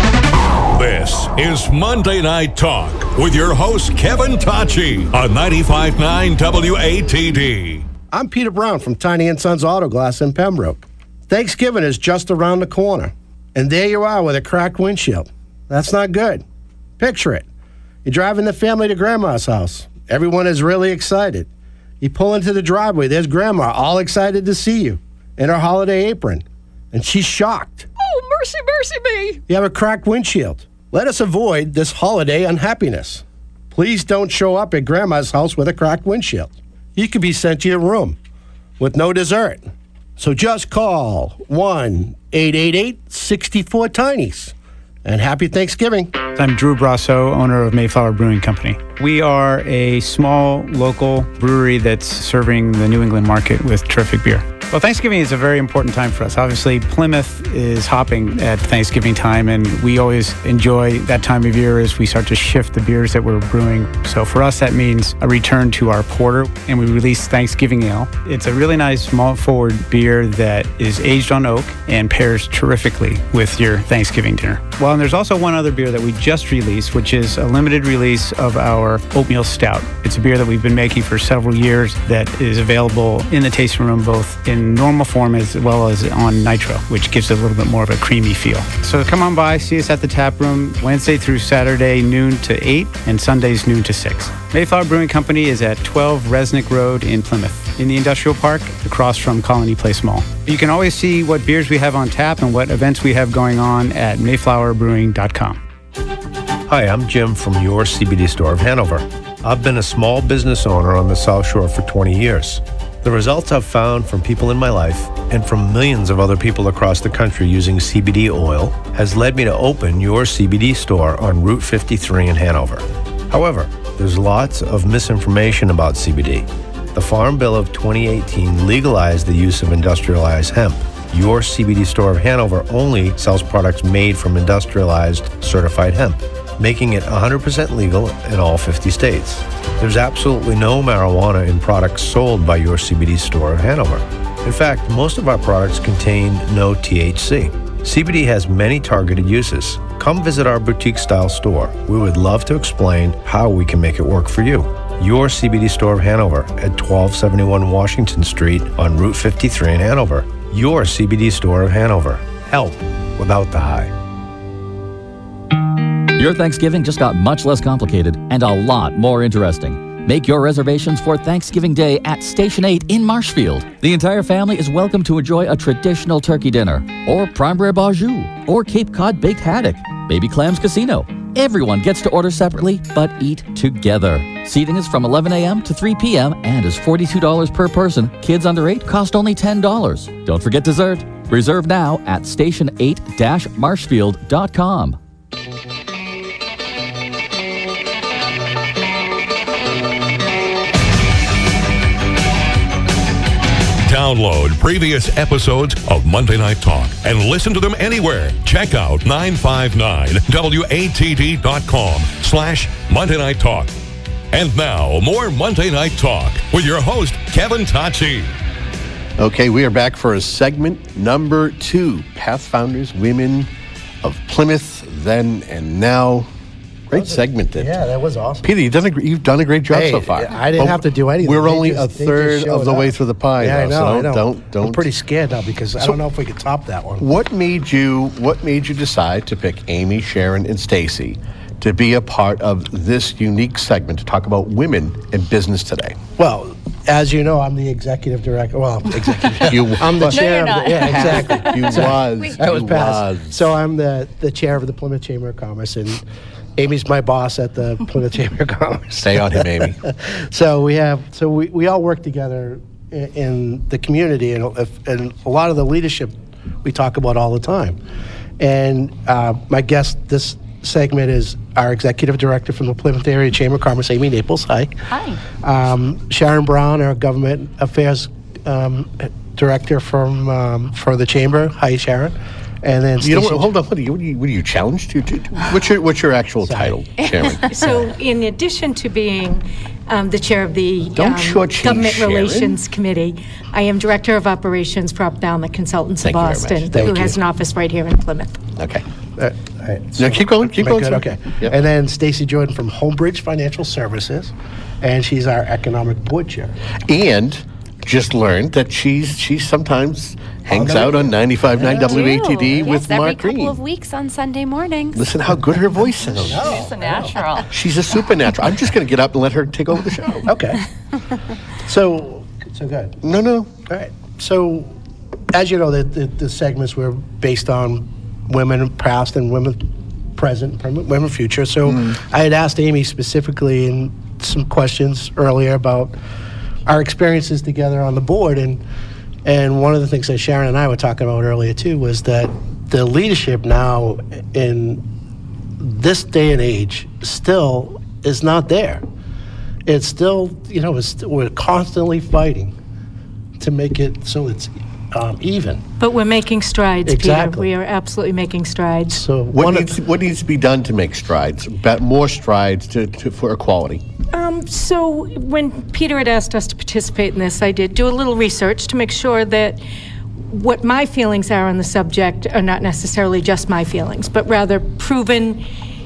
This is Monday Night Talk with your host, Kevin Tachi, on ninety-five point nine W A T D. I'm Peter Brown from Tiny and Sons Auto Glass in Pembroke. Thanksgiving is just around the corner, and there you are with a cracked windshield. That's not good. Picture it. You're driving the family to Grandma's house. Everyone is really excited. You pull into the driveway. There's Grandma, all excited to see you, in her holiday apron, and she's shocked. Oh, mercy, mercy me. You have a cracked windshield. Let us avoid this holiday unhappiness. Please don't show up at Grandma's house with a cracked windshield. You could be sent to your room with no dessert. So just call one eight eight eight, six four, Tinies. And happy Thanksgiving. I'm Drew Brasso, owner of Mayflower Brewing Company. We are a small local brewery that's serving the New England market with terrific beer. Well, Thanksgiving is a very important time for us. Obviously, Plymouth is hopping at Thanksgiving time, and we always enjoy that time of year as we start to shift the beers that we're brewing. So for us, that means a return to our porter, and we release Thanksgiving Ale. It's a really nice malt-forward beer that is aged on oak and pairs terrifically with your Thanksgiving dinner. Well, and there's also one other beer that we just released, which is a limited release of our Oatmeal Stout. It's a beer that we've been making for several years that is available in the tasting room, both in in normal form as well as on nitro, which gives it a little bit more of a creamy feel. So come on by, see us at the tap room Wednesday through Saturday, noon to eight, and Sundays, noon to six. Mayflower Brewing Company is at twelve Resnick Road in Plymouth, in the Industrial Park, across from Colony Place Mall. You can always see what beers we have on tap and what events we have going on at mayflower brewing dot com. Hi, I'm Jim from Your C B D Store of Hanover. I've been a small business owner on the South Shore for twenty years. The results I've found from people in my life and from millions of other people across the country using C B D oil has led me to open Your C B D Store on Route fifty-three in Hanover. However, there's lots of misinformation about C B D. The Farm Bill of twenty eighteen legalized the use of industrialized hemp. Your C B D Store of Hanover only sells products made from industrialized certified hemp, making it one hundred percent legal in all fifty states. There's absolutely no marijuana in products sold by Your C B D Store of Hanover. In fact, most of our products contain no T H C. C B D has many targeted uses. Come visit our boutique-style store. We would love to explain how we can make it work for you. Your C B D Store of Hanover at twelve seventy-one Washington Street on Route fifty-three in Hanover. Your C B D Store of Hanover. Help without the high. Your Thanksgiving just got much less complicated and a lot more interesting. Make your reservations for Thanksgiving Day at Station eight in Marshfield. The entire family is welcome to enjoy a traditional turkey dinner, or prime rib au jus, or Cape Cod baked haddock, baby clams casino. Everyone gets to order separately, but eat together. Seating is from eleven a.m. to three p.m. and is forty-two dollars per person. Kids under eight cost only ten dollars. Don't forget dessert. Reserve now at station eight dash marshfield dot com. Download previous episodes of Monday Night Talk and listen to them anywhere. Check out nine five nine W A T D dot com slash Monday Night Talk. And now, more Monday Night Talk with your host, Kevin Totzi. Okay, we are back for a segment number two. Pathfounders, Women of Plymouth, then and now. Great segment. That, yeah, that was awesome. Peter, you've done a, you've done a great job hey, so far. I didn't but have to do anything. We're They only just- a they third just of the showed way up. through the pie. Yeah, I though, know, so I don't, know. don't, don't. I'm pretty scared now because I So- don't know if we could top that one. What made you What made you decide to pick Amy, Sharon, and Stacy to be a part of this unique segment to talk about women in business today? Well, as you know, I'm the executive director. Well, executive. You I'm the was. chair No, of the. you're Yeah, not. exactly. You So- was. That was You passed. was. So I'm the the chair of the Plymouth Chamber of Commerce, and Amy's my boss at the Plymouth Chamber of Commerce. Stay on him, Amy. So we have. So we, we all work together in, in the community, and if, and a lot of the leadership we talk about all the time. And uh, my guest this segment is our executive director from the Plymouth Area Chamber of Commerce, Amy Naples. Hi. Hi. Um, Sharon Brown, our government affairs um, director from um, for the chamber. Hi, Sharon. And then You know Stacey- what, hold on. What are you? What are you, what are you challenged to, to, to? What's your What's your actual title, Sharon? So, in addition to being um, the chair of the Don't um, shortchange Government Sharon. Relations Committee, I am director of operations for Ophthalmic Consultants Thank of you very much. Boston, Thank who you. has an office right here in Plymouth. Okay. Uh, all right, No, keep going, keep am I going, good? sir. Okay. Yep. And then Stacy Jordan from Homebridge Financial Services, and she's our economic board chair. And just learned that she's she sometimes hangs no, out on ninety-five point nine W A T D Yes, with every Mark couple Green. of weeks on Sunday mornings. Listen how good her voice sounds. She's a natural. She's a supernatural. I'm just going to get up and let her take over the show. Okay. So, so good. No, no. All right. So, as you know, the, the, the segments were based on women past and women present, and women future. So, I had asked Amy specifically in some questions earlier about our experiences together on the board, and and one of the things that Sharon and I were talking about earlier too was that the leadership now in this day and age still is not there. It's still, you know, it's, we're constantly fighting to make it so it's um, even. But we're making strides, Exactly. Peter. We are absolutely making strides. So What needs What needs to be done to make strides? Ba- More strides to, to for equality. Um, so when Peter had asked us to participate in this, I did do a little research to make sure that what my feelings are on the subject are not necessarily just my feelings, but rather proven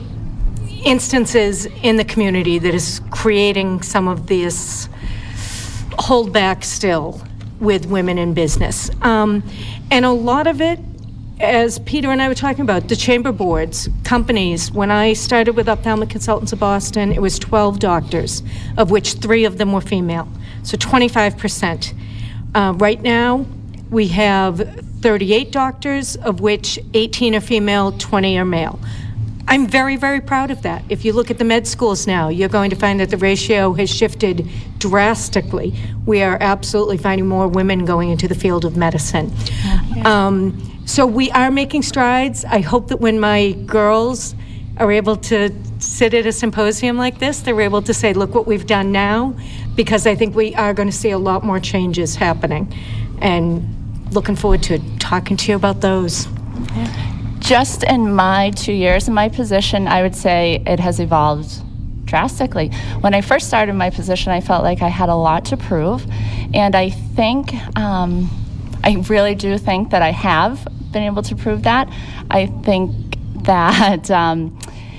instances in the community that is creating some of this holdback still with women in business. Um, and a lot of it, as Peter and I were talking about, the chamber boards, companies, when I started with Ophthalmic Consultants of Boston, it was twelve doctors, of which three of them were female, so twenty-five percent. Uh, right now, we have thirty-eight doctors, of which eighteen are female, twenty are male. I'm very, very proud of that. If you look at the med schools now, you're going to find that the ratio has shifted drastically. We are absolutely finding more women going into the field of medicine. Um, so we are making strides. I hope that when my girls are able to sit at a symposium like this, they're able to say, look what we've done now, because I think we are going to see a lot more changes happening. And looking forward to talking to you about those. Just in my two years in my position, I would say it has evolved drastically. When I first started my position, I felt like I had a lot to prove, and I think, um, I really do think that I have been able to prove that. I think that, um,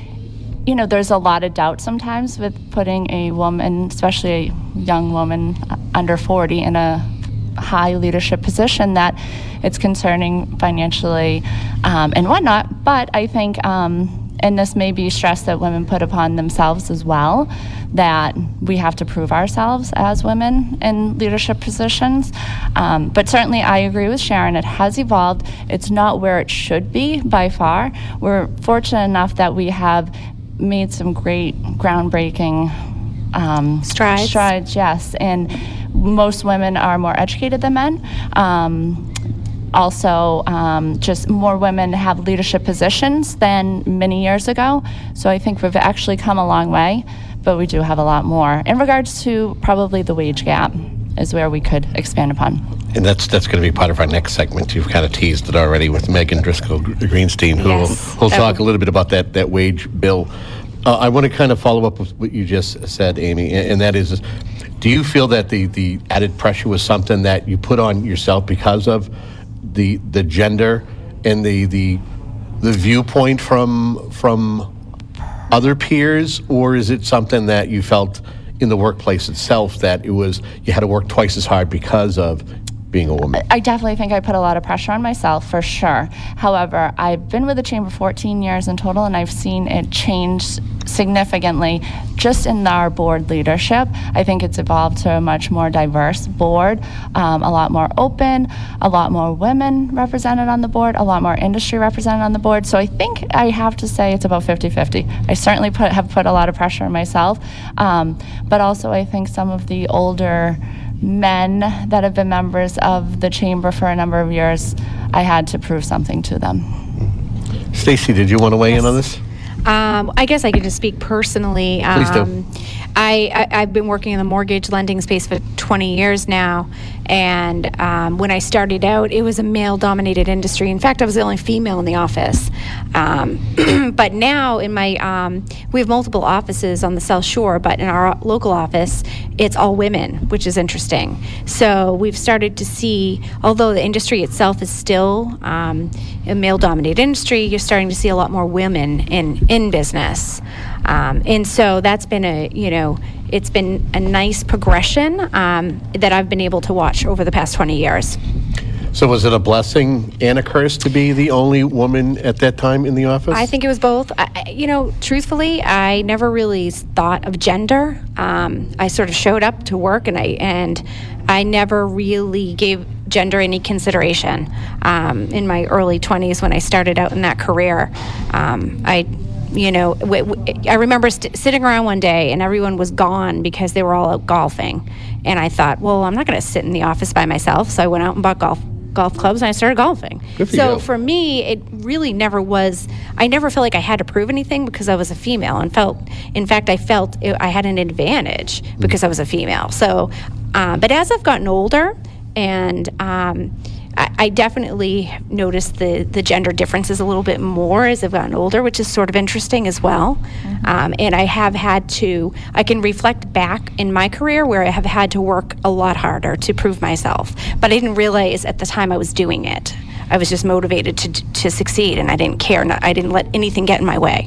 you know, there's a lot of doubt sometimes with putting a woman, especially a young woman under forty, in a high leadership position, that it's concerning financially um, and whatnot. But I think, um, and this may be stress that women put upon themselves as well, that we have to prove ourselves as women in leadership positions. Um, but certainly I agree with Sharon, it has evolved. It's not where it should be by far. We're fortunate enough that we have made some great groundbreaking um, strides. strides, yes. And most women are more educated than men. Um, Also, um, just more women have leadership positions than many years ago. So I think we've actually come a long way, but we do have a lot more. In regards to probably the wage gap is where we could expand upon. And that's that's going to be part of our next segment. You've kind of teased it already with Megan Driscoll Greenstein, who Yes. will who'll talk a little bit about that, that wage bill. Uh, I want to kind of follow up with what you just said, Amy, and, and that is, do you feel that the, the added pressure was something that you put on yourself because of the the gender and the the the viewpoint from from other peers, or is it something that you felt in the workplace itself that it was you had to work twice as hard because of being a woman? I definitely think I put a lot of pressure on myself, for sure. However, I've been with the Chamber fourteen years in total, and I've seen it change significantly just in our board leadership. I think it's evolved to a much more diverse board, um, a lot more open, a lot more women represented on the board, a lot more industry represented on the board. So I think I have to say it's about fifty-fifty. I certainly put, have put a lot of pressure on myself, um, but also I think some of the older men that have been members of the chamber for a number of years, I had to prove something to them. Stacy, did you want to weigh in on this? Um, I guess I could just speak personally. Please do. Um, I, I, I've been working in the mortgage lending space for twenty years now, and um, when I started out, it was a male-dominated industry. In fact, I was the only female in the office. Um, but now, in my, um, we have multiple offices on the South Shore, but in our local office, it's all women, which is interesting. So we've started to see, although the industry itself is still um, a male-dominated industry, you're starting to see a lot more women in in business. Um, and so that's been a, you know, it's been a nice progression um, that I've been able to watch over the past twenty years. So was it a blessing and a curse to be the only woman at that time in the office? I think it was both. I, you know, truthfully, I never really thought of gender. Um, I sort of showed up to work, and I and I never really gave gender any consideration um, in my early twenties when I started out in that career. Um, I. You know, w- w- I remember st- sitting around one day and everyone was gone because they were all out golfing. And I thought, well, I'm not going to sit in the office by myself. So I went out and bought golf golf clubs and I started golfing. Good for so you. for me, it really never was, I never felt like I had to prove anything because I was a female, and felt, in fact, I felt it, I had an advantage because I was a female. So, uh, but as I've gotten older, and um, I, I definitely noticed the, the gender differences a little bit more as I've gotten older, which is sort of interesting as well. Mm-hmm. Um, and I have had to, I can reflect back in my career where I have had to work a lot harder to prove myself. But I didn't realize at the time I was doing it. I was just motivated to to succeed, and I didn't care. Not, I didn't let anything get in my way.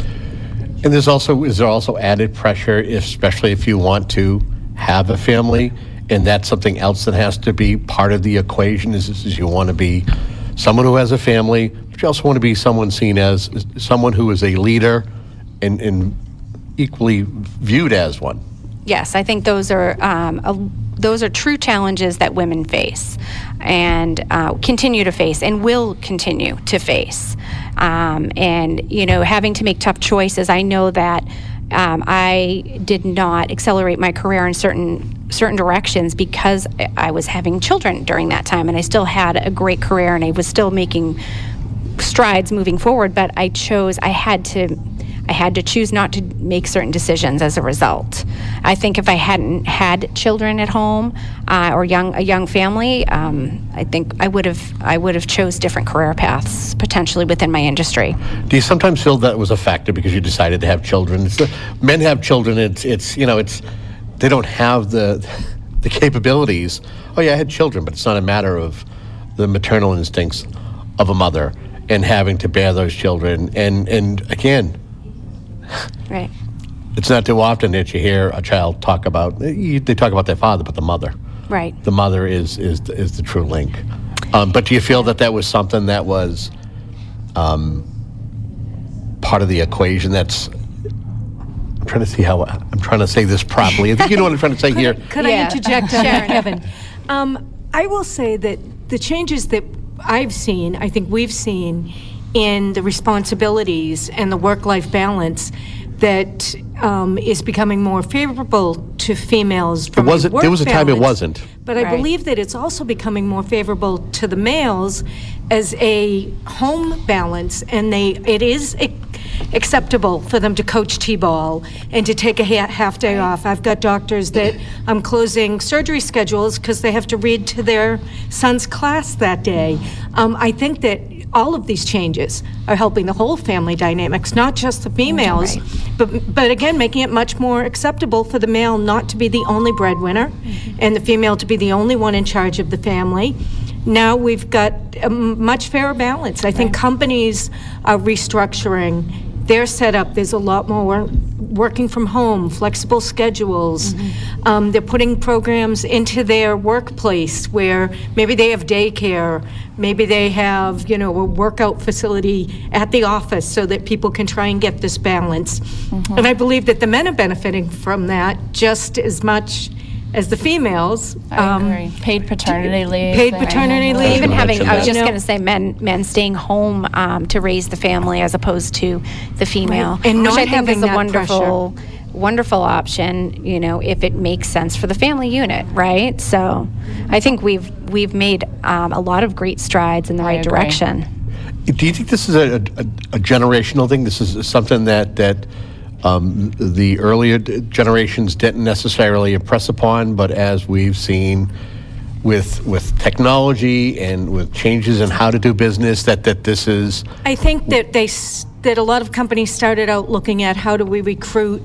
And there's also, is there also added pressure, if, especially if you want to have a family? And that's something else that has to be part of the equation, is, is you want to be someone who has a family, but you also want to be someone seen as someone who is a leader and, and equally viewed as one. Yes, I think those are um, a, those are true challenges that women face, and uh, continue to face, and will continue to face. Um, and you know, having to make tough choices. I know that um, I did not accelerate my career in certain certain directions because I was having children during that time, and I still had a great career, and I was still making strides moving forward. But I chose. I had to. I had to choose not to make certain decisions as a result. I think if I hadn't had children at home uh, or young a young family, um, I think I would have I would have chose different career paths potentially within my industry. Do you sometimes feel that was a factor because you decided to have children? It's the, men have children. It's it's you know it's they don't have the the capabilities. Oh yeah, I had children, but it's not a matter of the maternal instincts of a mother and having to bear those children. And, and again, right. It's not too often that you hear a child talk about, you, they talk about their father, but the mother. Right. The mother is is is the true link. Um, but do you feel that that was something that was um, part of the equation? That's, I'm trying to see how, I'm trying to say this properly. I think you know what I'm trying to say here. Could I interject on that, Kevin? Um, I will say that the changes that I've seen, I think we've seen in the responsibilities and the work-life balance that um, is becoming more favorable to females from It wasn't, a work there was a time it balance. wasn't. But I Right. believe that it's also becoming more favorable to the males as a home balance, and they it is ac- acceptable for them to coach t-ball and to take a ha- half day off. I've got doctors that I'm closing surgery schedules because they have to read to their son's class that day. Um, I think that all of these changes are helping the whole family dynamics, not just the females, but but again, making it much more acceptable for the male not to be the only breadwinner and the female to be the only one in charge of the family. Now we've got a m- much fairer balance. I think companies are restructuring their setup. There's a lot more wor- working from home, flexible schedules. Um, they're putting programs into their workplace where maybe they have daycare, maybe they have, you know, a workout facility at the office so that people can try and get this balance. And I believe that the men are benefiting from that just as much as the females. I agree. Paid paternity leave. Paid and- paternity leave. Even having, I was You just know, going to say, men men staying home um, to raise the family as opposed to the female, Right. And which not I think having is a that wonderful, wonderful option. You know, if it makes sense for the family unit, right? So, I think we've we've made um, a lot of great strides in the right agree. direction. Do you think this is a, a, a generational thing? This is something that that um, the earlier d- generations didn't necessarily impress upon, but as we've seen with with technology and with changes in how to do business, that that this is I think that they s- that a lot of companies started out looking at how do we recruit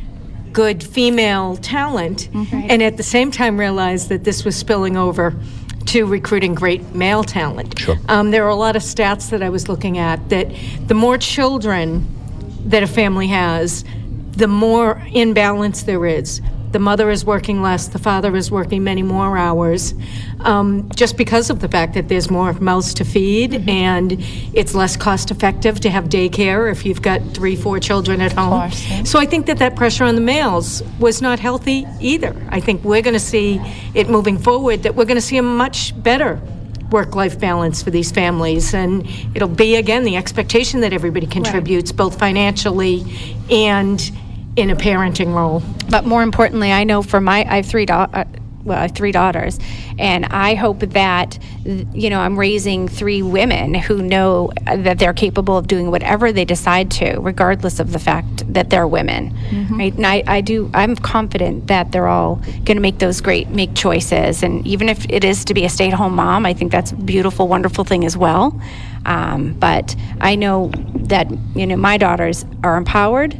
good female talent, and at the same time realized that this was spilling over to recruiting great male talent. Sure. Um, there are a lot of stats that I was looking at that the more children that a family has, the more imbalance there is. The mother is working less, the father is working many more hours, um, just because of the fact that there's more mouths to feed and it's less cost effective to have daycare if you've got three, four children at home. course, yeah. So I think that that pressure on the males was not healthy either. I think we're going to see it moving forward, that we're going to see a much better work-life balance for these families, and it'll be, again, the expectation that everybody contributes, both financially and in a parenting role. But more importantly, I know for my, I have three da- uh, well, I have three daughters, and I hope that, you know, I'm raising three women who know that they're capable of doing whatever they decide to, regardless of the fact that they're women, right? And I, I do, I'm confident that they're all going to make those great, make choices, and even if it is to be a stay-at-home mom, I think that's a beautiful, wonderful thing as well. Um, but I know that, you know, my daughters are empowered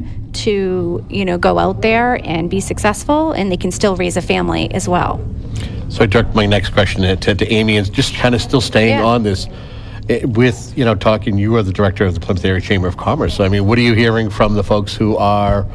to, you know, go out there and be successful, and they can still raise a family as well. So I direct my next question to, to Amy, and just kind of still staying Yeah. on this eh, with, you know, talking, you are the director of the Plymouth Area Chamber of Commerce. So, I mean, what are you hearing from the folks who are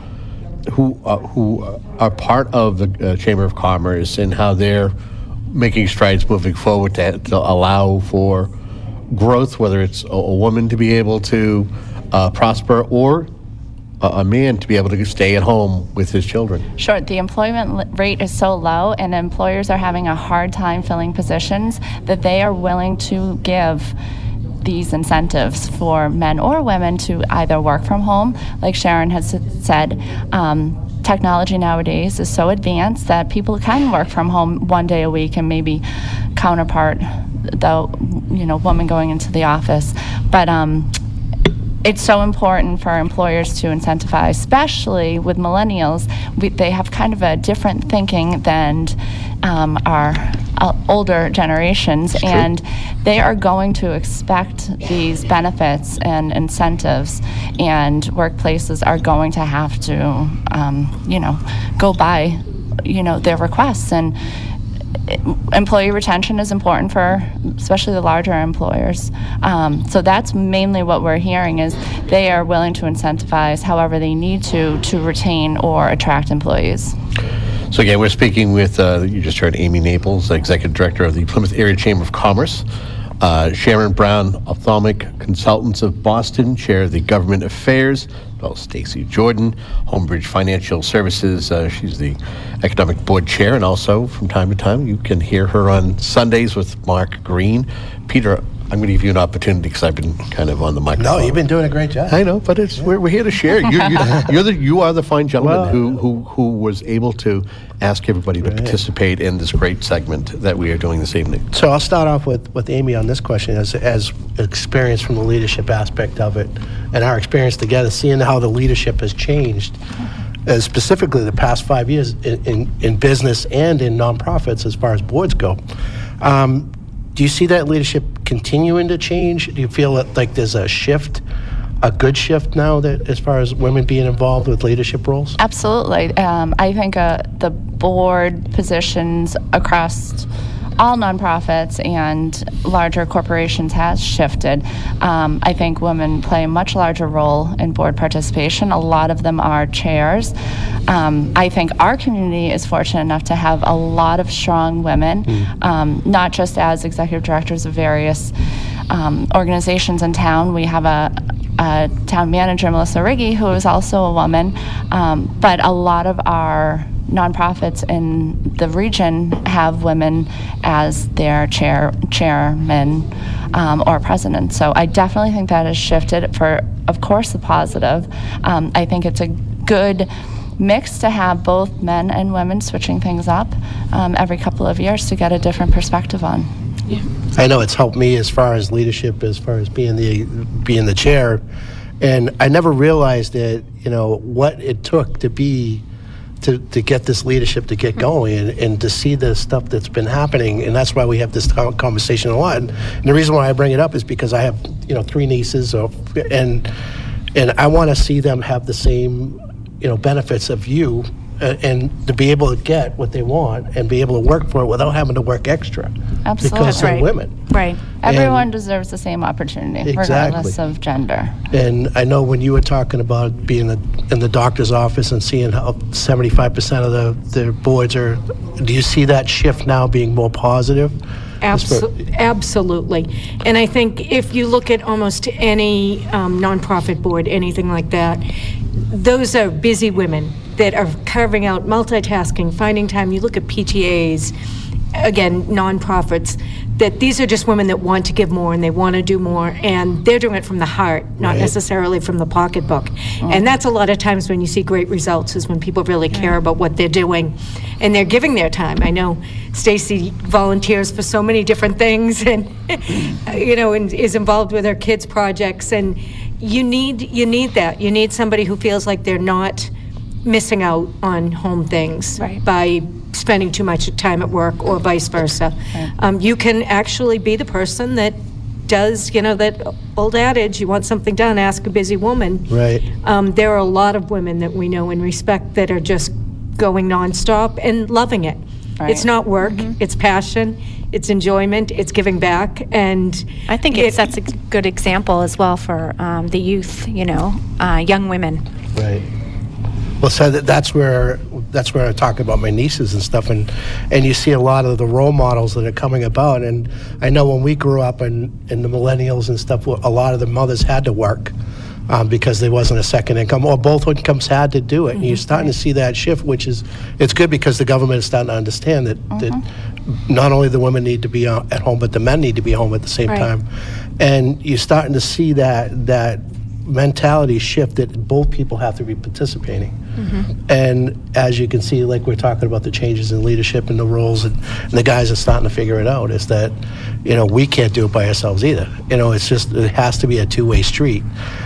who uh, who are part of the uh, Chamber of Commerce and how they're making strides moving forward to, to allow for growth, whether it's a, a woman to be able to uh, prosper or a, a man to be able to stay at home with his children? Sure, the employment li- rate is so low and employers are having a hard time filling positions that they are willing to give these incentives for men or women to either work from home, like Sharon has s- said. Um, technology nowadays is so advanced that people can work from home one day a week and maybe counterpart the, you know, woman going into the office. But um, it's so important for employers to incentivize, especially with millennials. We, they have kind of a different thinking than um, our uh, older generations, and they are going to expect these benefits and incentives, and workplaces are going to have to, um, you know, go by, you know, their requests. And employee retention is important for especially the larger employers. Um, so that's mainly what we're hearing is they are willing to incentivize however they need to to retain or attract employees. So again, we're speaking with, uh, you just heard Amy Naples, Executive Director of the Plymouth Area Chamber of Commerce, uh, Sharon Brown, Ophthalmic Consultants of Boston, Chair of the Government Affairs, well, Stacy Jordan, Homebridge Financial Services, uh, she's the Economic Board Chair, and also from time to time you can hear her on Sundays with Mark Green. Peter, I'm going to give you an opportunity because I've been kind of on the microphone. No, you've been doing a great job. I know, but it's yeah. we're, we're here to share. You, you, you're the, you are the fine gentleman well, who, who, who was able to ask everybody to right. participate in this great segment that we are doing this evening. So I'll start off with, with Amy on this question as, as experience from the leadership aspect of it and our experience together, seeing how the leadership has changed, uh, specifically the past five years in, in, in business and in nonprofits as far as boards go. Um, Do you see that leadership continuing to change? Do you feel that, like there's a shift, a good shift now that as far as women being involved with leadership roles? Absolutely. Um, I think uh, the board positions across all nonprofits and larger corporations has shifted. Um, I think women play a much larger role in board participation. A lot of them are chairs. Um, I think our community is fortunate enough to have a lot of strong women, mm. um, not just as executive directors of various um, organizations in town. We have a Uh, town manager, Melissa Riggy, who is also a woman, um, but a lot of our nonprofits in the region have women as their chair, chairman um, or president. So I definitely think that has shifted for, of course, the positive. Um, I think it's a good mix to have both men and women switching things up um, every couple of years to get a different perspective on. Yeah. I know it's helped me as far as leadership, as far as being the being the chair, and I never realized that you know what it took to be to, to get this leadership to get going and, and to see the stuff that's been happening, and that's why we have this conversation a lot. And, and the reason why I bring it up is because I have you know three nieces, so, and and I want to see them have the same you know benefits of you. Uh, and to be able to get what they want and be able to work for it without having to work extra. Absolutely. Because they're right. women. Right. Everyone and deserves the same opportunity, exactly. regardless of gender. And I know when you were talking about being a, in the doctor's office and seeing how seventy-five percent of the, the boards are, do you see that shift now being more positive? Absol- absolutely. And I think if you look at almost any um, nonprofit board, anything like that, those are busy women that are carving out multitasking, finding time. You look at P T As, again, nonprofits, that these are just women that want to give more and they want to do more, and they're doing it from the heart, not right. necessarily from the pocketbook. Mm-hmm. And that's a lot of times when you see great results is when people really care about what they're doing and they're giving their time. I know Stacy volunteers for so many different things and, you know, and is involved with her kids' projects, and you need you need that. You need somebody who feels like they're not missing out on home things right. by spending too much time at work or vice versa. Right. Um, you can actually be the person that does, you know, that old adage, you want something done, ask a busy woman. Right. Um, there are a lot of women that we know and respect that are just going nonstop and loving it. Right. It's not work, Mm-hmm. it's passion, it's enjoyment, it's giving back, and I think it, sets a good example as well for um, the youth, you know, uh, young women. Right. Well, so that, that's where that's where I talk about my nieces and stuff, and and you see a lot of the role models that are coming about. And I know when we grew up and in the millennials and stuff, a lot of the mothers had to work um, because there wasn't a second income, or both incomes had to do it. Mm-hmm. And you're starting to see that shift, which is it's good because the government is starting to understand that, mm-hmm. that not only the women need to be uh, at home, but the men need to be home at the same right. time. And you're starting to see that that. mentality shift that both people have to be participating. Mm-hmm. And as you can see, like we're talking about the changes in leadership and the roles, and, and the guys are starting to figure it out, is that, you know, we can't do it by ourselves either. You know, it's just, it has to be a two-way street.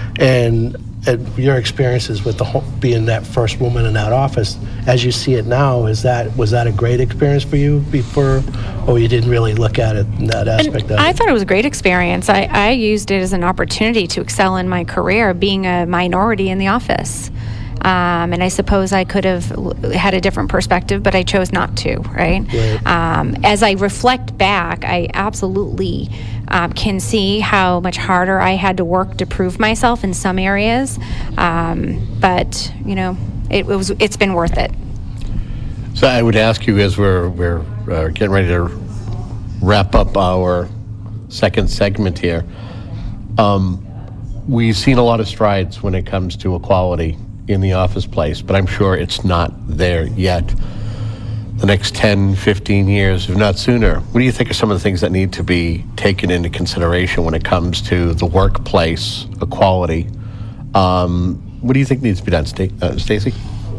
And, and your experiences with the whole, being that first woman in that office, as you see it now, is that, was that a great experience for you before, or you didn't really look at it in that aspect And of I it? thought it was a great experience. I, I used it as an opportunity to excel in my career, being a minority in the office. Um, and I suppose I could have l- had a different perspective, but I chose not to, right? Right. Um, as I reflect back, I absolutely um, can see how much harder I had to work to prove myself in some areas. Um, but, you know, it, it was, it's been worth it. So I would ask you, as we're, we're uh, getting ready to wrap up our second segment here, um, we've seen a lot of strides when it comes to equality in the office place, but I'm sure it's not there yet. The next ten, fifteen years, if not sooner, what do you think are some of the things that need to be taken into consideration when it comes to the workplace equality? Um, what do you think needs to be done, Sta- uh, Stacey?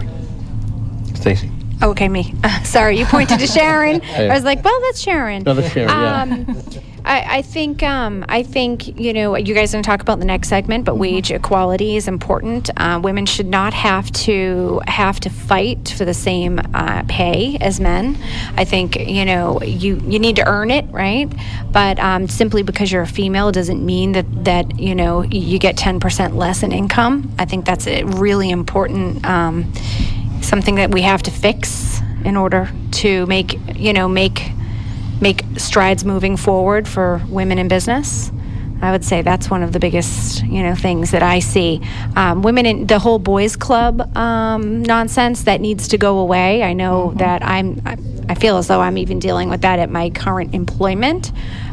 Stacey? Okay, me. Sorry, you pointed to Sharon. I was like, well, that's Sharon. No, that's Sharon, yeah. Um, I, I think um, I think you know you guys are going to talk about the next segment, but wage equality is important. Uh, women should not have to have to fight for the same uh, pay as men. I think you know you you need to earn it, right? But um, simply because you're a female doesn't mean that that you know you get ten percent less in income. I think that's a really important um, something that we have to fix in order to make you know make. make strides moving forward for women in business. I would say that's one of the biggest, you know, things that I see. Um, women in the whole boys club um, nonsense that needs to go away. I know mm-hmm. that I'm, I, I feel as though I'm even dealing with that at my current employment.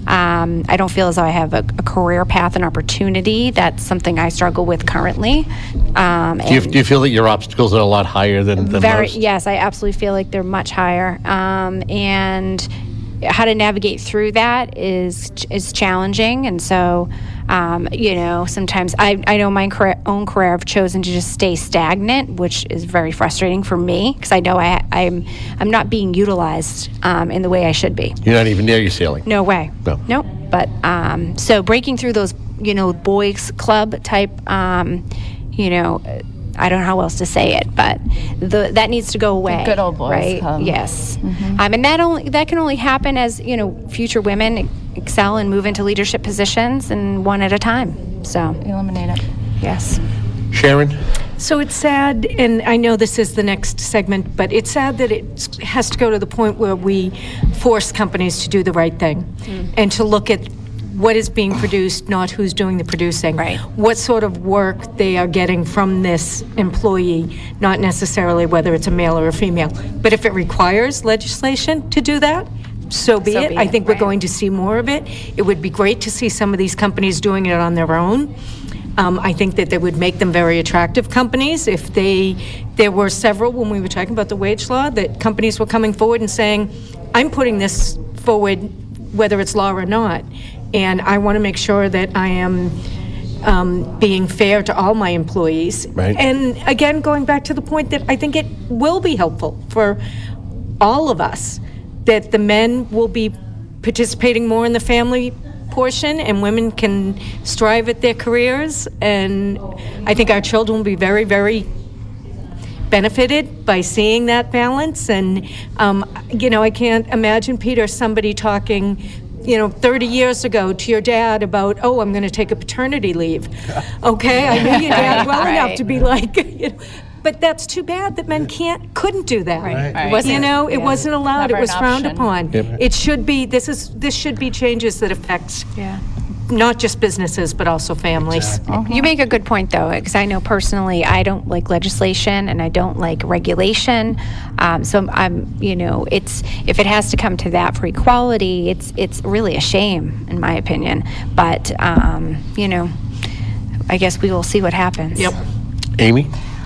Um, I don't feel as though I have a, a career path and opportunity. That's something I struggle with currently. Um, do, you, do you feel that your obstacles are a lot higher than, than very, most? Yes, I absolutely feel like they're much higher. Um, and how to navigate through that is is challenging, and so um, you know sometimes I, I know my career, own career I've chosen to just stay stagnant, which is very frustrating for me because I know I I'm I'm not being utilized um, in the way I should be. You're not even near your ceiling. No way. No. Nope. But um, so breaking through those you know boys club type um, you know. I don't know how else to say it, but the, that needs to go away. The good old boys right? club. Yes, mm-hmm. um, and that only that can only happen as you know future women excel and move into leadership positions, and one at a time. So eliminate it. Yes. Sharon. So it's sad, and I know this is the next segment, but it's sad that it has to go to the point where we force companies to do the right thing mm. and to look at what is being produced, not who's doing the producing. Right. What sort of work they are getting from this employee, not necessarily whether it's a male or a female. But if it requires legislation to do that, so be So it. be I it, think right. we're going to see more of it. It would be great to see some of these companies doing it on their own. Um, I think that they would make them very attractive companies if they, there were several, when we were talking about the wage law, that companies were coming forward and saying, I'm putting this forward whether it's law or not. And I want to make sure that I am um, being fair to all my employees. Right. And again, going back to the point that I think it will be helpful for all of us, that the men will be participating more in the family portion and women can strive at their careers. And I think our children will be very, very benefited by seeing that balance. And, um, you know, I can't imagine, Peter, somebody talking you know, thirty years ago to your dad about, oh, I'm going to take a paternity leave. Okay, I knew your dad well Right. enough to be like, you know, but that's too bad that men can't, couldn't do that. Right. Right. You Wasn't- know, it yeah. wasn't allowed. Never It was an frowned option. upon. Yep. It should be. This is. This should be changes that affect Yeah. not just businesses but also families. You make a good point, though, because I know personally I don't like legislation and I don't like regulation. Um, so I'm, you know, it's if it has to come to that for equality, it's it's really a shame, in my opinion. But um, you know, I guess we will see what happens. Yep. Amy?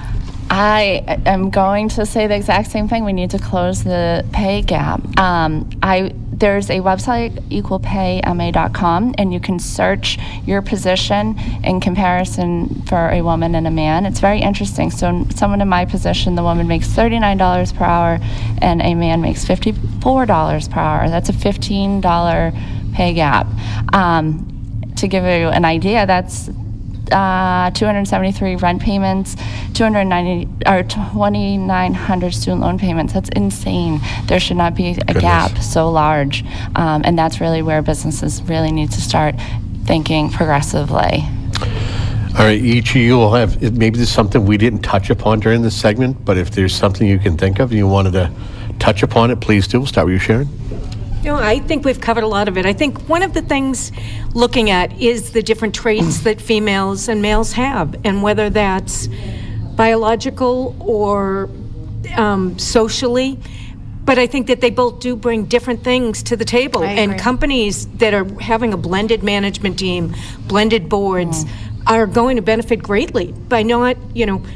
I am going to say the exact same thing. We need to close the pay gap. Um, I there's a website, equal pay m a dot com, and you can search your position in comparison for a woman and a man. It's very interesting. So someone in my position, the woman makes thirty-nine dollars per hour, and a man makes fifty-four dollars per hour. That's a fifteen dollars pay gap. Um, to give you an idea, that's Uh, two hundred seventy-three rent payments, two hundred ninety or twenty-nine hundred student loan payments. That's insane. There should not be a Goodness. gap so large, um, and that's really where businesses really need to start thinking progressively. All right, each of you will have, maybe there's something we didn't touch upon during this segment, but if there's something you can think of and you wanted to touch upon it, please do. We'll start with you, Sharon. You know, I think we've covered a lot of it. I think one of the things looking at is the different traits that females and males have, and whether that's biological or um, socially. But I think that they both do bring different things to the table. And companies that are having a blended management team, blended boards, mm. are going to benefit greatly by not, you know,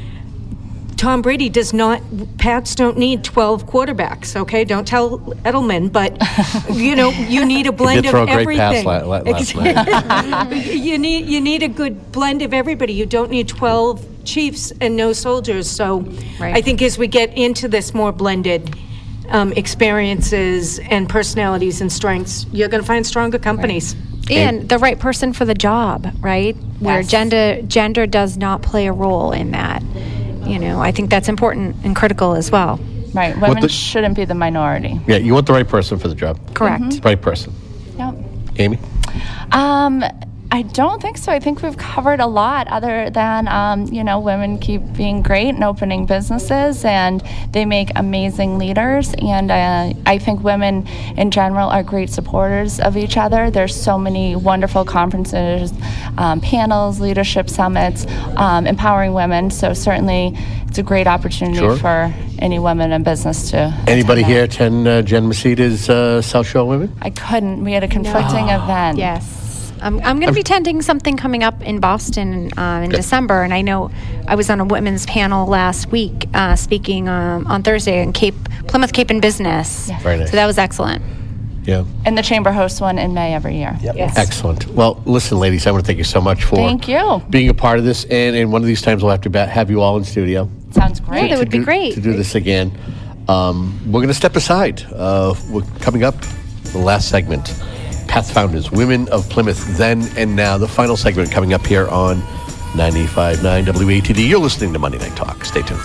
Tom Brady does not, Pats don't need twelve quarterbacks, okay? Don't tell Edelman, but, you know, you need a blend of everything. He did throw a great pass la- la- last night. you, need, you need a good blend of everybody. You don't need twelve Chiefs and no soldiers. So right. I think as we get into this more blended um, experiences and personalities and strengths, you're going to find stronger companies. Right. And the right person for the job, right? Where Yes. gender gender does not play a role in that. You know, I think that's important and critical as well. Right. Women the, shouldn't be the minority. Yeah, you want the right person for the job. Correct. Mm-hmm. Right person. Yep. Amy? Um, I don't think so. I think we've covered a lot other than, um, you know, women keep being great and opening businesses, and they make amazing leaders. And uh, I think women in general are great supporters of each other. There's so many wonderful conferences, um, panels, leadership summits, um, empowering women. So certainly it's a great opportunity Sure. for any women in business to Anybody attend here that. attend uh, Jen Maceda's uh, South Shore Women? I couldn't. We had a conflicting No. event. Yes. Um, I'm going to be attending something coming up in Boston uh, in December, and I know I was on a women's panel last week uh, speaking um, on Thursday in Cape Plymouth Cape and Business. Yeah. Very nice. So that was excellent. Yeah. And the chamber hosts one in May every year. Yep. Yes. Excellent. Well, listen, ladies, I want to thank you so much for Thank you. being a part of this. And, and one of these times we'll have to ba- have you all in studio. Sounds great. Yeah, that would to be do, great. To do this again. Um, we're going to step aside. Uh, we're coming up, the last segment. Path Founders, Women of Plymouth, Then and Now. The final segment coming up here on ninety-five point nine W A T D. You're listening to Monday Night Talk. Stay tuned.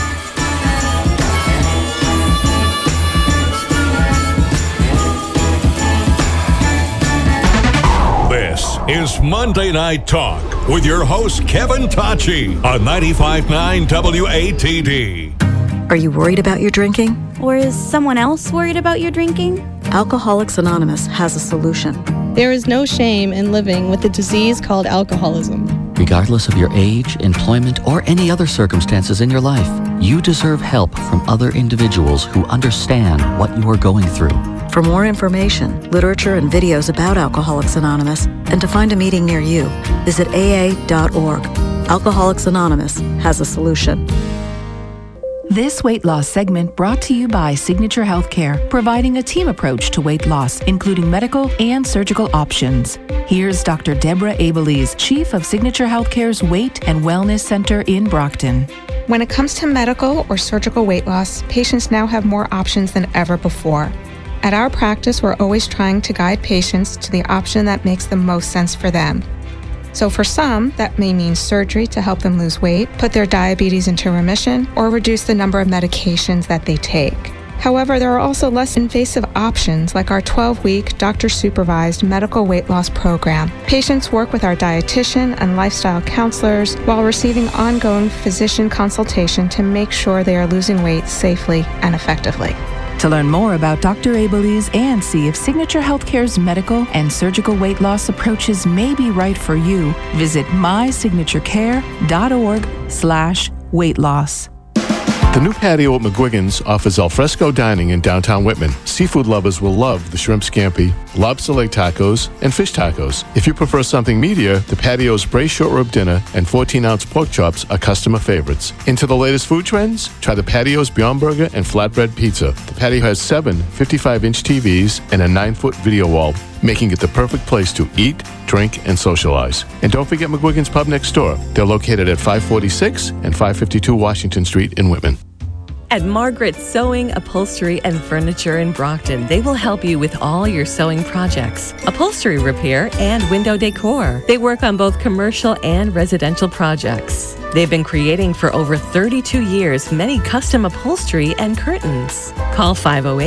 This is Monday Night Talk with your host, Kevin Tachi, on ninety-five point nine W A T D. Are you worried about your drinking? Or is someone else worried about your drinking? Alcoholics Anonymous has a solution. There is no shame in living with a disease called alcoholism. Regardless of your age, employment, or any other circumstances in your life, you deserve help from other individuals who understand what you are going through. For more information, literature, and videos about Alcoholics Anonymous, and to find a meeting near you, visit A A dot org. Alcoholics Anonymous has a solution. This weight loss segment brought to you by Signature Healthcare, providing a team approach to weight loss, including medical and surgical options. Here's Doctor Deborah Abelies, Chief of Signature Healthcare's Weight and Wellness Center in Brockton. When it comes to medical or surgical weight loss, patients now have more options than ever before. At our practice, we're always trying to guide patients to the option that makes the most sense for them. So for some, that may mean surgery to help them lose weight, put their diabetes into remission, or reduce the number of medications that they take. However, there are also less invasive options like our twelve-week doctor-supervised medical weight loss program. Patients work with our dietitian and lifestyle counselors while receiving ongoing physician consultation to make sure they are losing weight safely and effectively. To learn more about Doctor Abelies and see if Signature Healthcare's medical and surgical weight loss approaches may be right for you, visit mysignaturecare.org slash weight loss. The new patio at McGuigan's offers alfresco dining in downtown Whitman. Seafood lovers will love the shrimp scampi, lobster leg tacos, and fish tacos. If you prefer something meatier, the patio's braised short rib dinner and fourteen-ounce pork chops are customer favorites. Into the latest food trends? Try the patio's Beyond Burger and flatbread pizza. The patio has seven fifty-five-inch T Vs and a nine-foot video wall, making it the perfect place to eat, drink, and socialize. And don't forget McGuigan's Pub next door. They're located at five forty-six and five fifty-two Washington Street in Whitman. At Margaret Sewing, Upholstery, and Furniture in Brockton, they will help you with all your sewing projects, upholstery repair, and window decor. They work on both commercial and residential projects. They've been creating for over thirty-two years many custom upholstery and curtains. Call five oh eight,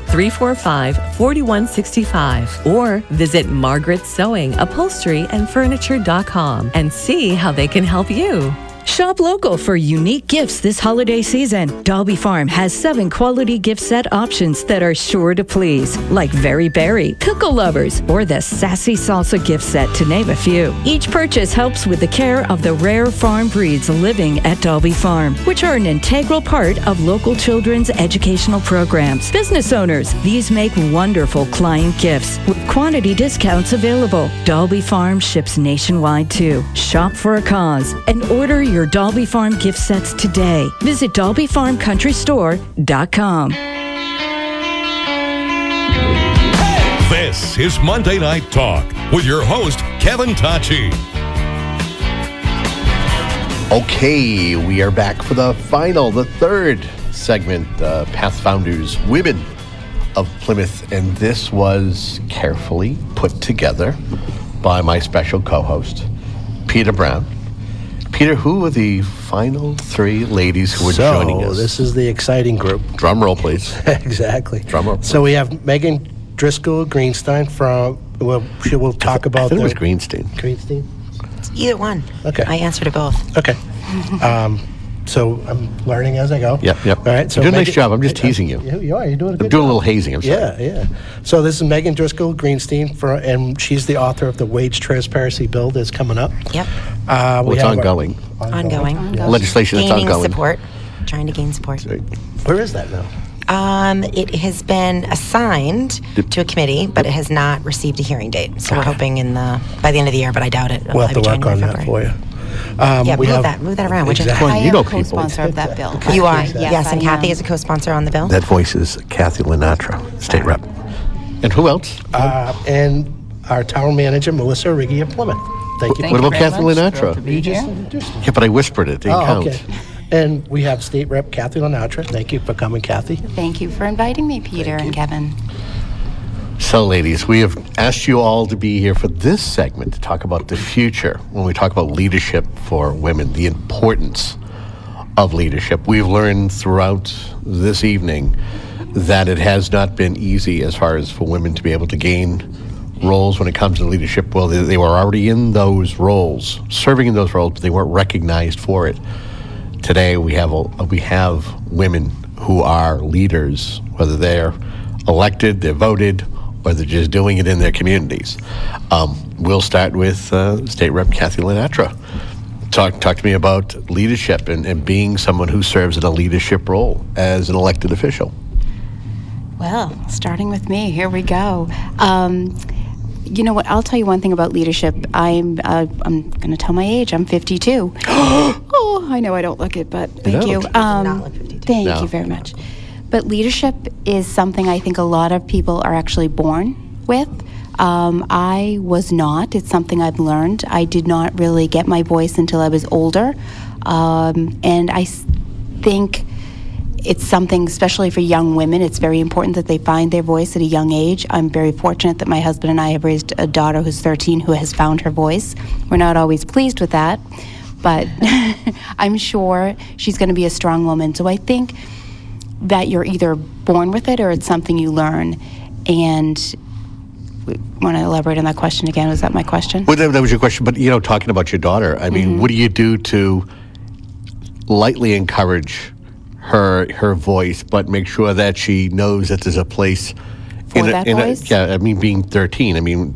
three four five, four one six five or visit Margaret Sewing Upholstery and Furniture dot com and see how they can help you. Shop local for unique gifts this holiday season. Dalby Farm has seven quality gift set options that are sure to please, like Very Berry, Pickle Lovers, or the Sassy Salsa gift set, to name a few. Each purchase helps with the care of the rare farm breeds living at Dalby Farm, which are an integral part of local children's educational programs. Business owners, these make wonderful client gifts with quantity discounts available. Dalby Farm ships nationwide too. Shop for a cause and order your Dalby Farm gift sets today. Visit Dalby Farm Country Store dot com. This is Monday Night Talk with your host, Kevin Tachi. Okay, we are back for the final, the third segment, uh, Path Founders, Women of Plymouth. And this was carefully put together by my special co-host, Peter Brown. Peter, who are the final three ladies who are so, joining us? This is the exciting group. Drum roll, please. Exactly. Drum roll. Please. So we have Megan Driscoll Greenstein from, well, she will talk about I thought the, it was Greenstein. Greenstein? It's either one. Okay. I answer to both. Okay. um, so I'm learning as I go. Yep, yep. All right. So you do a Megan, nice job. I'm just teasing you. You, you are. You're doing a good I'm doing job. a little hazing. I'm sorry. Yeah, yeah. So this is Megan Driscoll Greenstein, for, and she's the author of the Wage Transparency Bill that's coming up. Yep. Uh, well, it's ongoing. Our, ongoing. ongoing. Legislation that's Gaining ongoing. support. Trying to gain support. Where is that now? Um, it has been assigned to a committee, but it has not received a hearing date. So we're hoping in the by the end of the year, but I doubt it. It'll We'll have to probably work January, on that February. for you. Um, yeah, we move have, that, move that around. Would Exactly. Well, you? you know I am people. co-sponsor of that bill. Exactly. You are, Exactly. yes, and I Kathy am. is a co-sponsor on the bill. That voice is Kathy Lenatra, state rep. And who else? Uh, and our town manager, Melissa Riggi of Plymouth. Thank you. What about Kathy Lenatra? You just introduced her. Yeah, but I whispered it. It didn't Oh, count. okay. And we have State Rep Kathy Lenatra. Thank you for coming, Kathy. Thank you for inviting me, Peter and Kevin. So, ladies, we have asked you all to be here for this segment to talk about the future when we talk about leadership for women, the importance of leadership. We've learned throughout this evening that it has not been easy as far as for women to be able to gain roles when it comes to leadership. Well, they, they were already in those roles, serving in those roles, but they weren't recognized for it. Today, we have a, we have women who are leaders, whether they're elected, they're voted, or they're just doing it in their communities. Um, we'll start with uh, State Rep Kathy Lenatra. Talk, talk to me about leadership and, and being someone who serves in a leadership role as an elected official. Well, starting with me, here we go. Um, you know what? I'll tell you one thing about leadership. I'm uh, I'm going to tell my age. I'm fifty-two. Oh, I know I don't look it, but thank you. don't. Um, You do not look fifty-two. Thank No. you very much. But leadership is something I think a lot of people are actually born with. Um, I was not. It's something I've learned. I did not really get my voice until I was older. Um, and I s- think it's something, especially for young women, it's very important that they find their voice at a young age. I'm very fortunate that my husband and I have raised a daughter who's thirteen who has found her voice. We're not always pleased with that, but I'm sure she's going to be a strong woman. So I think that you're either born with it or it's something you learn. And want to elaborate on that question again? Was that my question? Well, that, that was your question, but, you know, talking about your daughter, I mean, Mhm. what do you do to lightly encourage her her voice, but make sure that she knows that there's a place For that voice? yeah, I mean, being thirteen, I mean,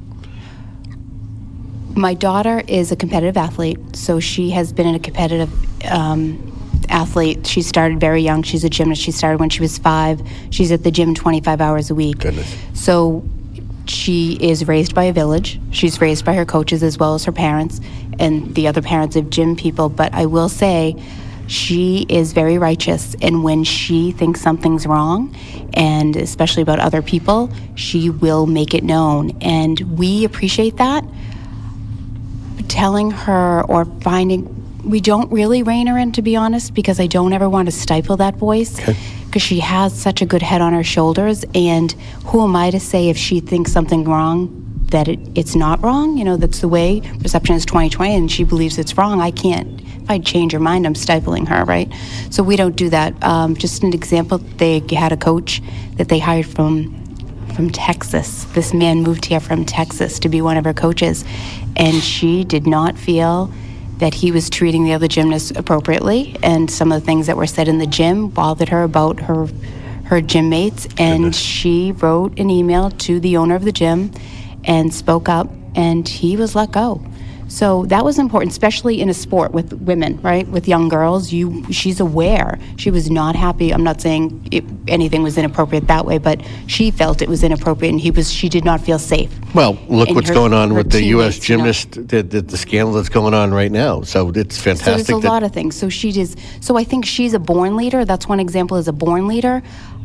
My daughter is a competitive athlete, so she has been in a competitive um, athlete. She started very young. She's a gymnast. She started when she was five. She's at the gym twenty-five hours a week. Goodness. So she is raised by a village. She's raised by her coaches as well as her parents and the other parents of gym people. But I will say she is very righteous, and when she thinks something's wrong, and especially about other people, she will make it known. And we appreciate that. Telling her or finding, we don't really rein her in, to be honest, because I don't ever want to stifle that voice, because she has such a good head on her shoulders. And who am I to say if she thinks something wrong that it, it's not wrong. You know, that's the way perception is twenty twenty, and she believes it's wrong. I can't. If I change her mind, I'm stifling her, right? So we don't do that. Um, just an example, they had a coach that they hired from from Texas. This man moved here from Texas to be one of her coaches, and she did not feel that he was treating the other gymnasts appropriately, and some of the things that were said in the gym bothered her about her her gym mates, and Goodness. She wrote an email to the owner of the gym and spoke up, and he was let go. So that was important, especially in a sport with women, right? With young girls, you she's aware. She was not happy. I'm not saying it, anything was inappropriate that way, but she felt it was inappropriate, and he was. She did not feel safe. Well, look And what's her- going on her with the U S teammates, you know. gymnast, the, the, the scandal that's going on right now. So it's So fantastic. there's a that- lot of things. So she does. So I think she's a born leader. That's one example as a born leader.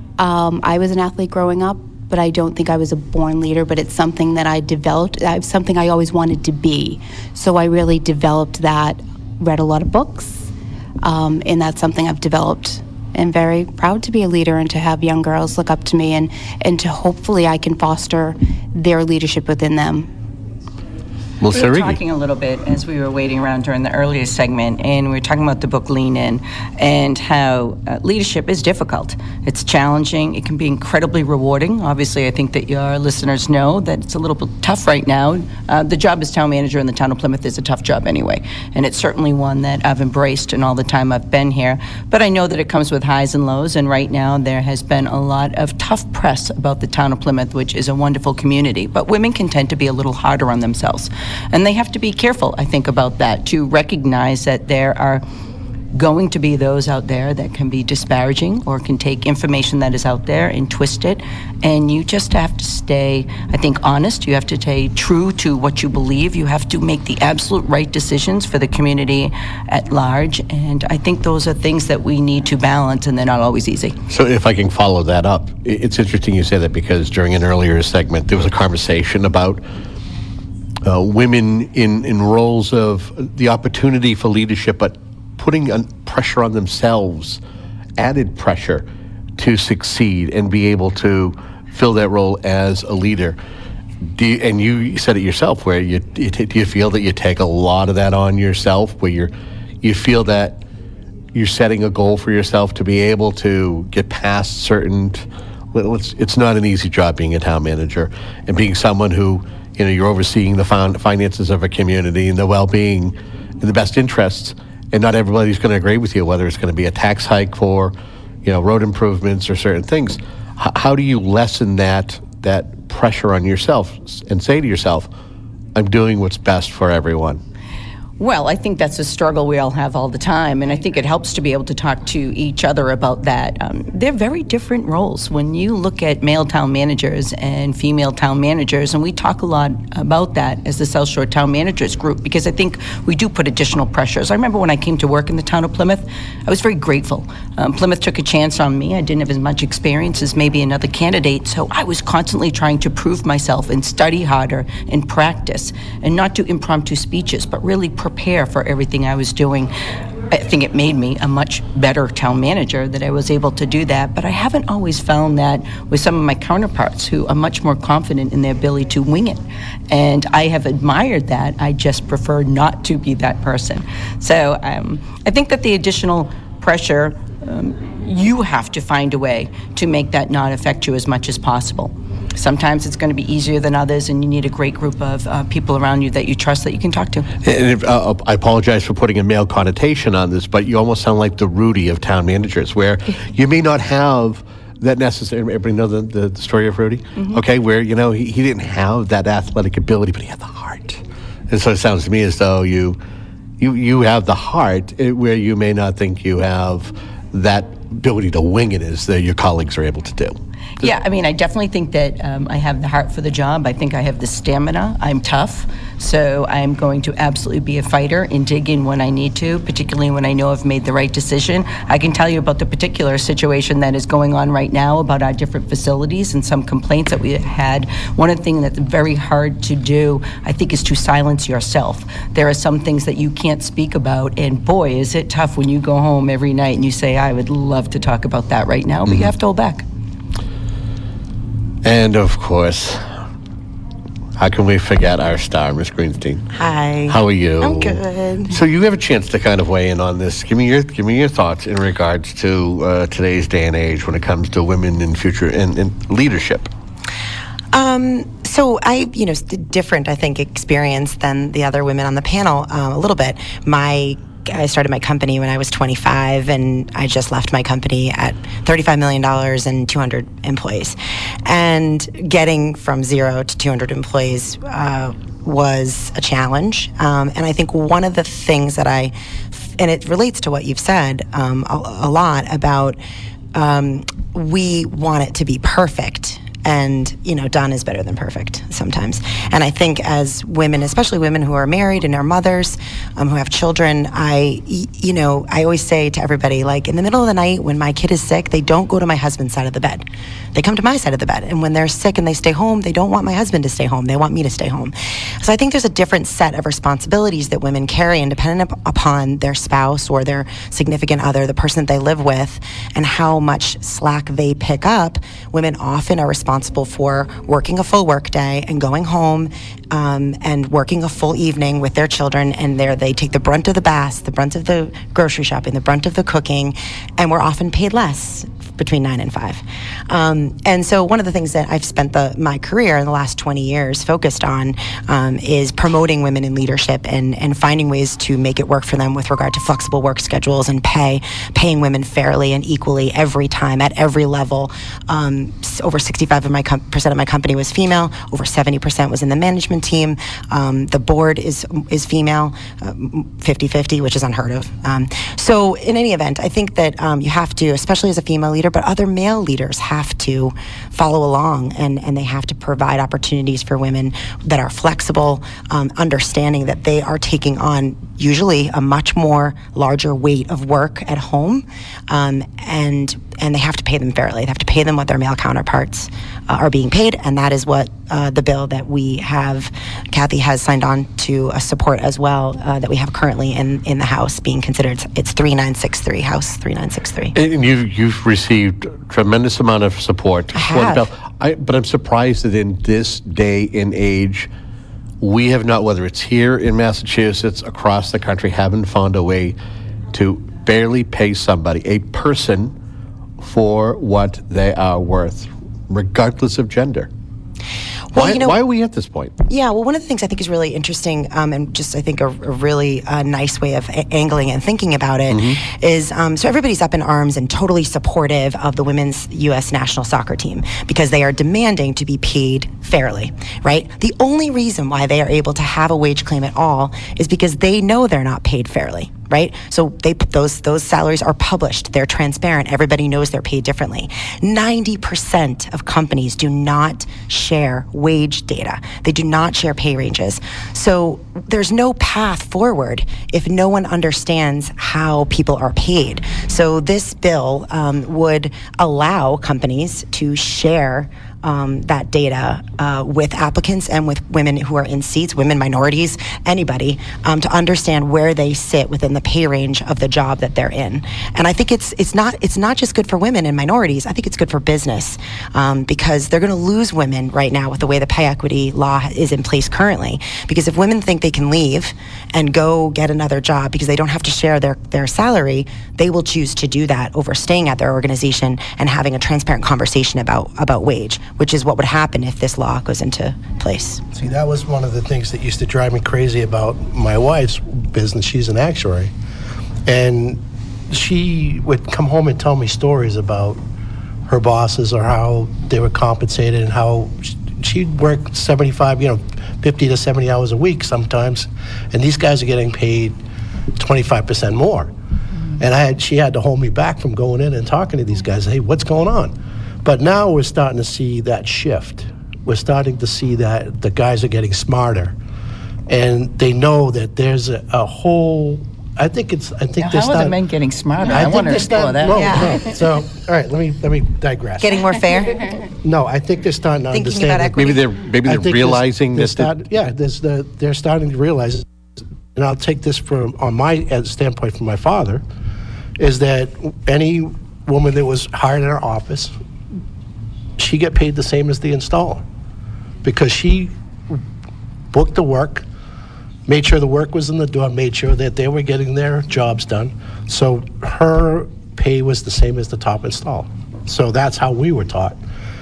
Um, I was an athlete growing up, but I don't think I was a born leader. But it's something that I developed. It's something I always wanted to be. So I really developed that. Read a lot of books, um, and that's something I've developed. And very proud to be a leader and to have young girls look up to me, and and to hopefully I can foster their leadership within them. Melissa we were Riggi. talking a little bit as we were waiting around during the earlier segment, and we were talking about the book Lean In and how uh, leadership is difficult. It's challenging. It can be incredibly rewarding. Obviously, I think that your listeners know that it's a little bit tough right now. Uh, the job as town manager in the town of Plymouth is a tough job anyway, and it's certainly one that I've embraced in all the time I've been here. But I know that it comes with highs and lows, and right now there has been a lot of tough press about the town of Plymouth, which is a wonderful community. But women can tend to be a little harder on themselves. And they have to be careful, I think, about that, to recognize that there are going to be those out there that can be disparaging or can take information that is out there and twist it. And you just have to stay, I think, honest. You have to stay true to what you believe. You have to make the absolute right decisions for the community at large. And I think those are things that we need to balance, and they're not always easy. So if I can follow that up, i- it's interesting you say that, because during an earlier segment, there was a conversation about uh, women in, in roles of the opportunity for leadership, but putting on pressure on themselves, added pressure to succeed and be able to fill that role as a leader. Do you, and you said it yourself, where you, you t- do you feel that you take a lot of that on yourself, where you're, you feel that you're setting a goal for yourself to be able to get past certain, well, it's, it's not an easy job being a town manager, and being someone who, you know, you're overseeing the fin- finances of a community and the well-being and the best interests, and not everybody's going to agree with you, whether it's going to be a tax hike for, you know, road improvements or certain things. H- how do you lessen that that pressure on yourself and say to yourself, I'm doing what's best for everyone? Well, I think that's a struggle we all have all the time, and I think it helps to be able to talk to each other about that. Um, they're very different roles. When you look at male town managers and female town managers, and we talk a lot about that as the South Shore Town Managers Group, because I think we do put additional pressures. I remember when I came to work in the town of Plymouth, I was very grateful. Um, Plymouth took a chance on me. I didn't have as much experience as maybe another candidate, so I was constantly trying to prove myself and study harder and practice, and not do impromptu speeches, but really prepare for everything I was doing. I think it made me a much better town manager that I was able to do that, but I haven't always found that with some of my counterparts who are much more confident in their ability to wing it. And I have admired that. I just prefer not to be that person. So um, I think that the additional pressure, um, you have to find a way to make that not affect you as much as possible. Sometimes it's going to be easier than others, and you need a great group of uh, people around you that you trust that you can talk to. And if, uh, I apologize for putting a male connotation on this, but you almost sound like the Rudy of town managers, where you may not have that necessary. Everybody know the, the, the story of Rudy? Mm-hmm. Okay, where, you know, he, he didn't have that athletic ability, but he had the heart. And so it sounds to me as though you you, you have the heart, eh, where you may not think you have that ability to wing it as the, your colleagues are able to do. Yeah, I mean, I definitely think that um, I have the heart for the job. I think I have the stamina. I'm tough, so I'm going to absolutely be a fighter and dig in when I need to, particularly when I know I've made the right decision. I can tell you about the particular situation that is going on right now about our different facilities and some complaints that we had. One of the things that's very hard to do, I think, is to silence yourself. There are some things that you can't speak about, and boy, is it tough when you go home every night and you say, I would love to talk about that right now, but mm-hmm. you have to hold back. And of course, How can we forget our star, Miss Greenstein? Hi. How are you? I'm good. So you have a chance to kind of weigh in on this. Give me your give me your thoughts in regards to uh, today's day and age when it comes to women in future in, in leadership. Um, so I, you know, s- different, I think, experience than the other women on the panel um, a little bit. My I started my company when I was twenty-five, and I just left my company at thirty-five million dollars and two hundred employees. And getting from zero to two hundred employees uh, was a challenge. Um, and I think one of the things that I, and it relates to what you've said um, a, a lot about, um, we want it to be perfect. And, you know, done is better than perfect sometimes. And I think as women, especially women who are married and are mothers, um, who have children, I, y- you know, I always say to everybody, like, in the middle of the night when my kid is sick, they don't go to my husband's side of the bed. They come to my side of the bed. And when they're sick and they stay home, they don't want my husband to stay home. They want me to stay home. So I think there's a different set of responsibilities that women carry, and dependent up- upon their spouse or their significant other, the person that they live with, and how much slack they pick up, women often are responsible responsible for working a full work day and going home um, and working a full evening with their children, and there they take the brunt of the baths, the brunt of the grocery shopping, the brunt of the cooking, and we're often paid less between nine and five. Um, and so one of the things that I've spent the, my career in the last twenty years focused on um, is promoting women in leadership and, and finding ways to make it work for them with regard to flexible work schedules and pay, paying women fairly and equally every time at every level. Um, s- over sixty-five of my com- percent of my company was female. Over seventy percent was in the management team. Um, the board is is female, um, fifty-fifty, which is unheard of. Um, so in any event, I think that um, you have to, especially as a female leader, but other male leaders have to follow along, and, and they have to provide opportunities for women that are flexible, um, understanding that they are taking on usually a much more larger weight of work at home, um, and and they have to pay them fairly. They have to pay them what their male counterparts uh, are being paid, and that is what uh, the bill that we have, Kathy has signed on to uh, support as well, uh, that we have currently in, in the House being considered. It's three nine six three, House three nine six three. And you, you've received tremendous amount of support I for the have. bill. I, but I'm surprised that in this day and age, we have not, whether it's here in Massachusetts, across the country, haven't found a way to fairly pay somebody, a person, for what they are worth, regardless of gender. Well, why, you know- why are we at this point? Yeah, well, one of the things I think is really interesting, um, and just I think a, a really uh, nice way of a- angling and thinking about it is, um, so everybody's up in arms and totally supportive of the women's U S national soccer team because they are demanding to be paid fairly, right? The only reason why they are able to have a wage claim at all is because they know they're not paid fairly. Right? So they those those salaries are published. They're transparent. Everybody knows they're paid differently. ninety percent of companies do not share wage data. They do not share pay ranges. So there's no path forward if no one understands how people are paid. So this bill um, would allow companies to share Um, that data uh, with applicants and with women who are in seats, women, minorities, anybody, um, to understand where they sit within the pay range of the job that they're in. And I think it's it's not it's not just good for women and minorities. I think it's good for business um, because they're going to lose women right now with the way the pay equity law is in place currently. Because if women think they can leave and go get another job because they don't have to share their their salary, they will choose to do that over staying at their organization and having a transparent conversation about about wage, which is what would happen if this law goes into place. See, that was one of the things that used to drive me crazy about my wife's business. She's an actuary. And she would come home and tell me stories about her bosses or how they were compensated and how sh- she'd work seventy-five, you know, fifty to seventy hours a week sometimes. And these guys are getting paid twenty-five percent more. And I had, she had to hold me back from going in and talking to these guys. Hey, what's going on? But now we're starting to see that shift. We're starting to see that the guys are getting smarter, and they know that there's a, a whole. I think it's. I think Now, they're how are the starting- men getting smarter? I, I think want to they're explore starting- that. No, Yeah. no. So, all right, let me let me digress. Getting more fair? No, I think they're starting to Thinking understand. about that- equity? Maybe they're maybe I they're think realizing this, that. start, yeah, there's the, they're starting to realize, and I'll take this from on my uh, standpoint from my father, is that any woman that was hired in our office, she get paid the same as the installer, because she booked the work, made sure the work was in the door, made sure that they were getting their jobs done. So her pay was the same as the top install. So that's how we were taught.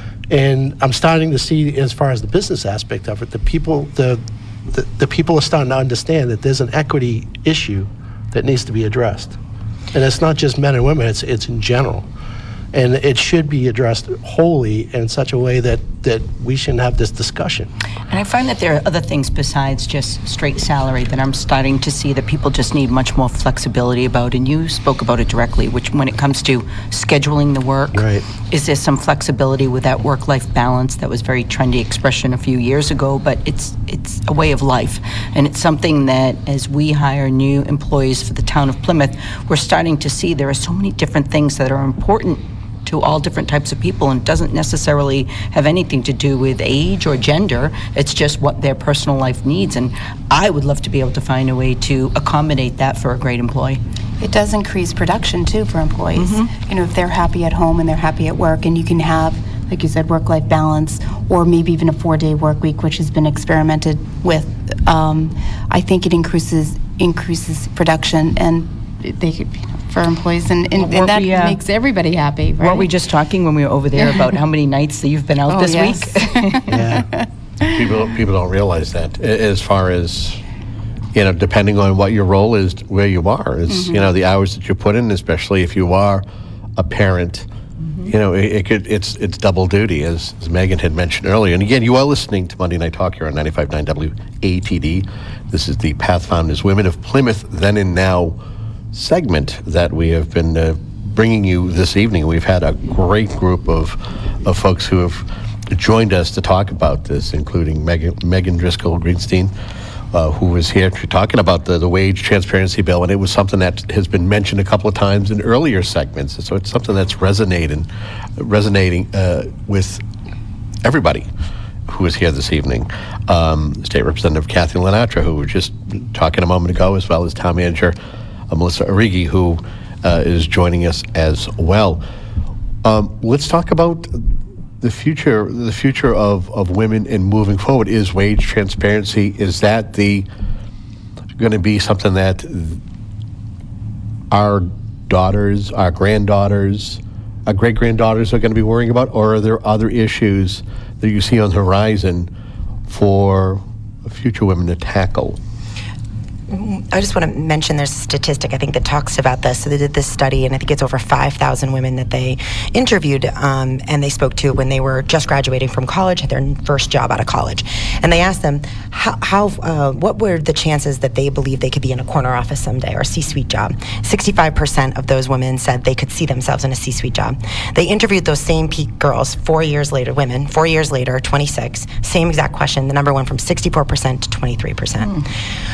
And I'm starting to see, as far as the business aspect of it, the people, the, the, the people are starting to understand that there's an equity issue that needs to be addressed. And it's not just men and women, it's, it's in general. And it should be addressed wholly in such a way that, that we shouldn't have this discussion. And I find that there are other things besides just straight salary that I'm starting to see that people just need much more flexibility about. And you spoke about it directly, which when it comes to scheduling the work, right. Is there some flexibility with that work-life balance that was very trendy expression a few years ago, but it's it's a way of life. And it's something that as we hire new employees for the town of Plymouth, we're starting to see there are so many different things that are important to all different types of people, and doesn't necessarily have anything to do with age or gender. It's just what their personal life needs, and I would love to be able to find a way to accommodate that for a great employee. It does increase production too for employees. Mm-hmm. You know, if they're happy at home and they're happy at work, and you can have, like you said, work-life balance, or maybe even a four-day work week, which has been experimented with. Um, I think it increases increases production, and they could, for employees, and, and, and that we, uh, makes everybody happy, right? Weren't we just talking when we were over there about how many nights that you've been out Oh, this yes. week? Yeah. People people don't realize that. A- As far as, you know, depending on what your role is, where you are, is Mhm. you know the hours that you put in, especially if you are a parent. You know, it, it could it's it's double duty, as, as Megan had mentioned earlier. And again, you are listening to Monday Night Talk here on ninety-five point nine W A T D. This is the Pathfounders Women of Plymouth Then and Now segment that we have been uh, bringing you this evening. We've had a great group of of folks who have joined us to talk about this, including Megan, Megan Driscoll Greenstein, uh, who was here talking about the, the wage transparency bill, and it was something that has been mentioned a couple of times in earlier segments. So it's something that's resonating, resonating uh, with everybody who is here this evening. Um, State Representative Kathy Lenatra, who we were just talking a moment ago, as well as Town Manager uh, Melissa Arrighi, who uh, is joining us as well. Um, let's talk about the future. The future of, of women and moving forward. Is wage transparency? Is that the going to be something that our daughters, our granddaughters, our great granddaughters are going to be worrying about, or are there other issues that you see on the horizon for future women to tackle? I just want to mention there's a statistic, I think, that talks about this. So they did this study, and I think it's over five thousand women that they interviewed, um, and they spoke to when they were just graduating from college, had their first job out of college. And they asked them, how, how uh, what were the chances that they believed they could be in a corner office someday, or a C-suite job? sixty-five percent of those women said they could see themselves in a C-suite job. They interviewed those same peak girls four years later, women, four years later, twenty-six, same exact question. The number went from sixty-four percent to twenty-three percent. Mm.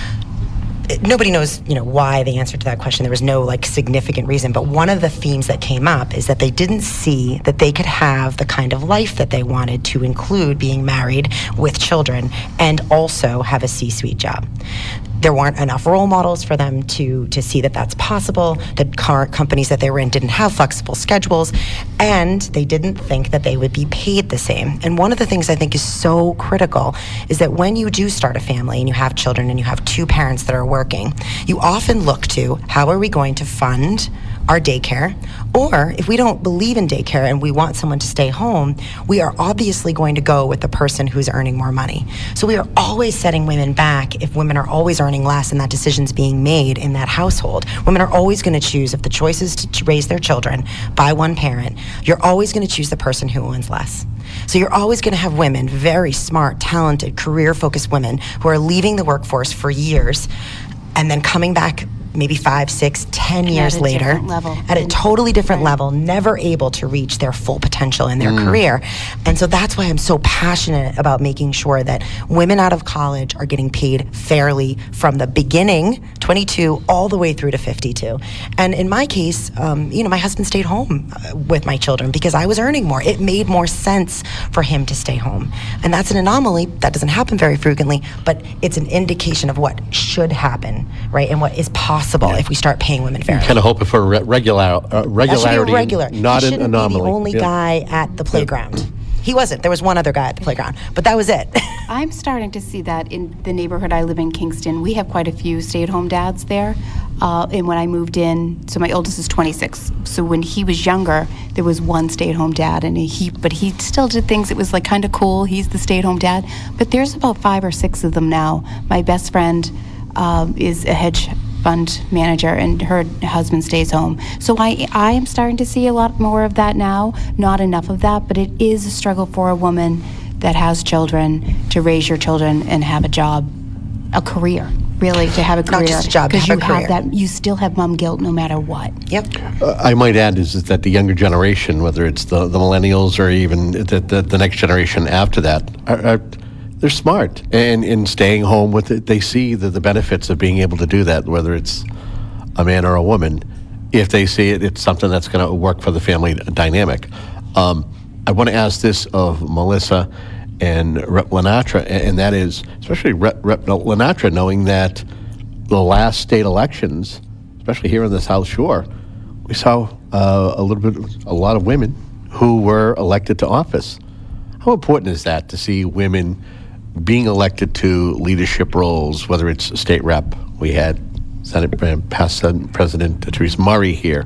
Nobody knows, you know, why they answered to that question. There was no like significant reason, but one of the themes that came up is that they didn't see that they could have the kind of life that they wanted, to include being married with children and also have a C-suite job. There weren't enough role models for them to to see that that's possible. The current companies that they were in didn't have flexible schedules, and they didn't think that they would be paid the same. And one of the things I think is so critical is that when you do start a family and you have children and you have two parents that are working, you often look to, how are we going to fund our daycare? Or if we don't believe in daycare and we want someone to stay home, we are obviously going to go with the person who's earning more money. So we are always setting women back if women are always earning less and that decision's being made in that household. Women are always going to choose, if the choice is to raise their children by one parent, you're always going to choose the person who earns less. So you're always going to have women, very smart, talented, career-focused women, who are leaving the workforce for years and then coming back maybe five, six, ten years later at a totally different level, never able to reach their full potential in their mm. career. And so that's why I'm so passionate about making sure that women out of college are getting paid fairly from the beginning, twenty-two, all the way through to fifty-two. And in my case, um, you know, my husband stayed home with my children because I was earning more. It made more sense for him to stay home. And that's an anomaly. That doesn't happen very frequently, but it's an indication of what should happen, right? And what is possible yeah. if we start paying women fairly. Kind of hoping for re- regular, uh, regularity, that should be regular. not he an shouldn't anomaly. Be the only yeah. guy at the playground. He wasn't. There was one other guy at the playground, but that was it. I'm starting to see that in the neighborhood I live in, Kingston. We have quite a few stay-at-home dads there. Uh, and when I moved in, so my oldest is twenty-six. So when he was younger, there was one stay-at-home dad, and he, but he still did things. It was like kind of cool. He's the stay-at-home dad. But there's about five or six of them now. My best friend um, is a hedge fund manager, and her husband stays home. So I, I am starting to see a lot more of that now. Not enough of that, but it is a struggle for a woman that has children to raise your children and have a job, a career. Really, to have a career. Not just a job, because have you a career. have that. You still have mom guilt no matter what. Yep. Uh, I might add is, is that the younger generation, whether it's the, the millennials or even the, the, the next generation after that, are, are they're smart. And in staying home with it, they see the, the benefits of being able to do that, whether it's a man or a woman. If they see it, it's something that's going to work for the family dynamic. Um, I want to ask this of Melissa and Representative Lenatra, and that is, especially Representative Lenatra, knowing that the last state elections, especially here on the South Shore, we saw uh, a little bit, a lot of women who were elected to office. How important is that to see women being elected to leadership roles, whether it's state rep? We had Senate past President Theresa Murray here,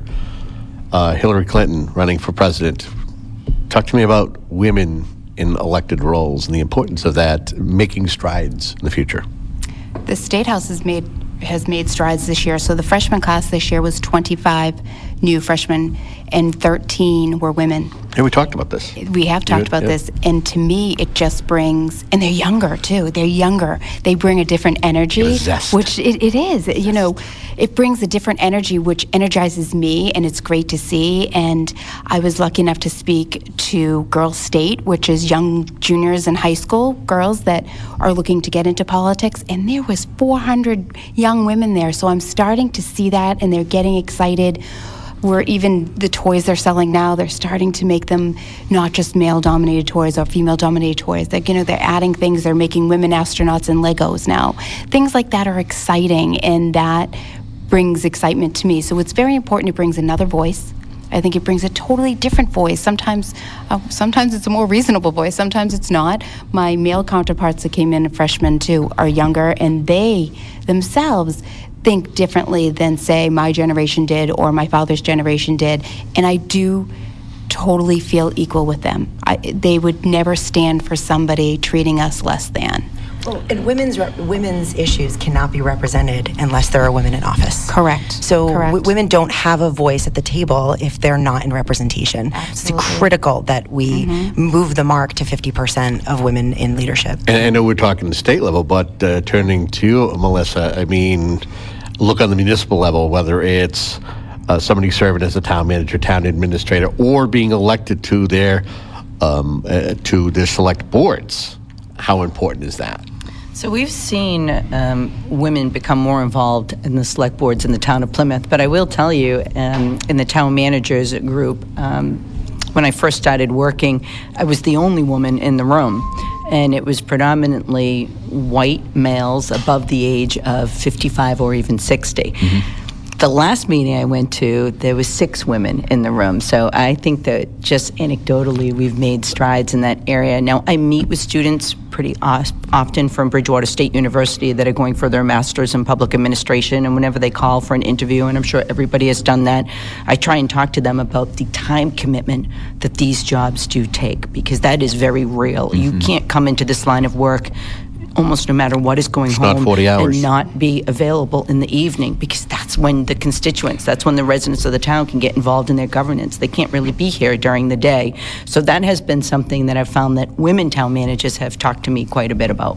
uh, Hillary Clinton running for president. Talk to me about women in elected roles and the importance of that making strides in the future. The State House has made has made strides this year. So the freshman class this year was twenty-five new freshmen, and thirteen were women. Hey, we talked about this. We have talked Good, about yeah. this, and to me, it just brings, and they're younger too. They're younger. They bring a different energy, A zest. which it, it is. You know, it brings a different energy, which energizes me, and it's great to see. And I was lucky enough to speak to Girls State, which is young juniors in high school, girls that are looking to get into politics, and there was four hundred young women there. So I'm starting to see that, and they're getting excited. Where even the toys they're selling now, they're starting to make them not just male-dominated toys or female-dominated toys. Like, you know, they're adding things. They're making women astronauts and Legos now. Things like that are exciting, and that brings excitement to me. So it's very important. It brings another voice. I think it brings a totally different voice. Sometimes, uh, sometimes it's a more reasonable voice. Sometimes it's not. My male counterparts that came in, freshmen too, are younger, and they themselves think differently than, say, my generation did or my father's generation did. And I do totally feel equal with them. I, they would never stand for somebody treating us less than. Well, and women's re- women's issues cannot be represented unless there are women in office. Correct. So Correct. W- women don't have a voice at the table if they're not in representation. Absolutely. It's critical that we mm-hmm. move the mark to fifty percent of women in leadership. And I know we're talking the state level, but uh, turning to you, Melissa, I mean, look on the municipal level, whether it's uh, somebody serving as a town manager, town administrator, or being elected to their um, uh, to their select boards. How important is that? So we've seen um, women become more involved in the select boards in the town of Plymouth, but I will tell you, um, in the town managers group, um, when I first started working, I was the only woman in the room, and it was predominantly white males above the age of fifty-five or even sixty. Mm-hmm. The last meeting I went to, there was six women in the room. So I think that just anecdotally, we've made strides in that area. Now, I meet with students pretty os- often from Bridgewater State University that are going for their master's in public administration, and whenever they call for an interview, and I'm sure everybody has done that, I try and talk to them about the time commitment that these jobs do take, because that is very real. Mm-hmm. You can't come into this line of work almost no matter what is going it's home not forty hours. And not be available in the evening, because that's when the constituents, that's when the residents of the town can get involved in their governance. They can't really be here during the day. So that has been something that I've found that women town managers have talked to me quite a bit about.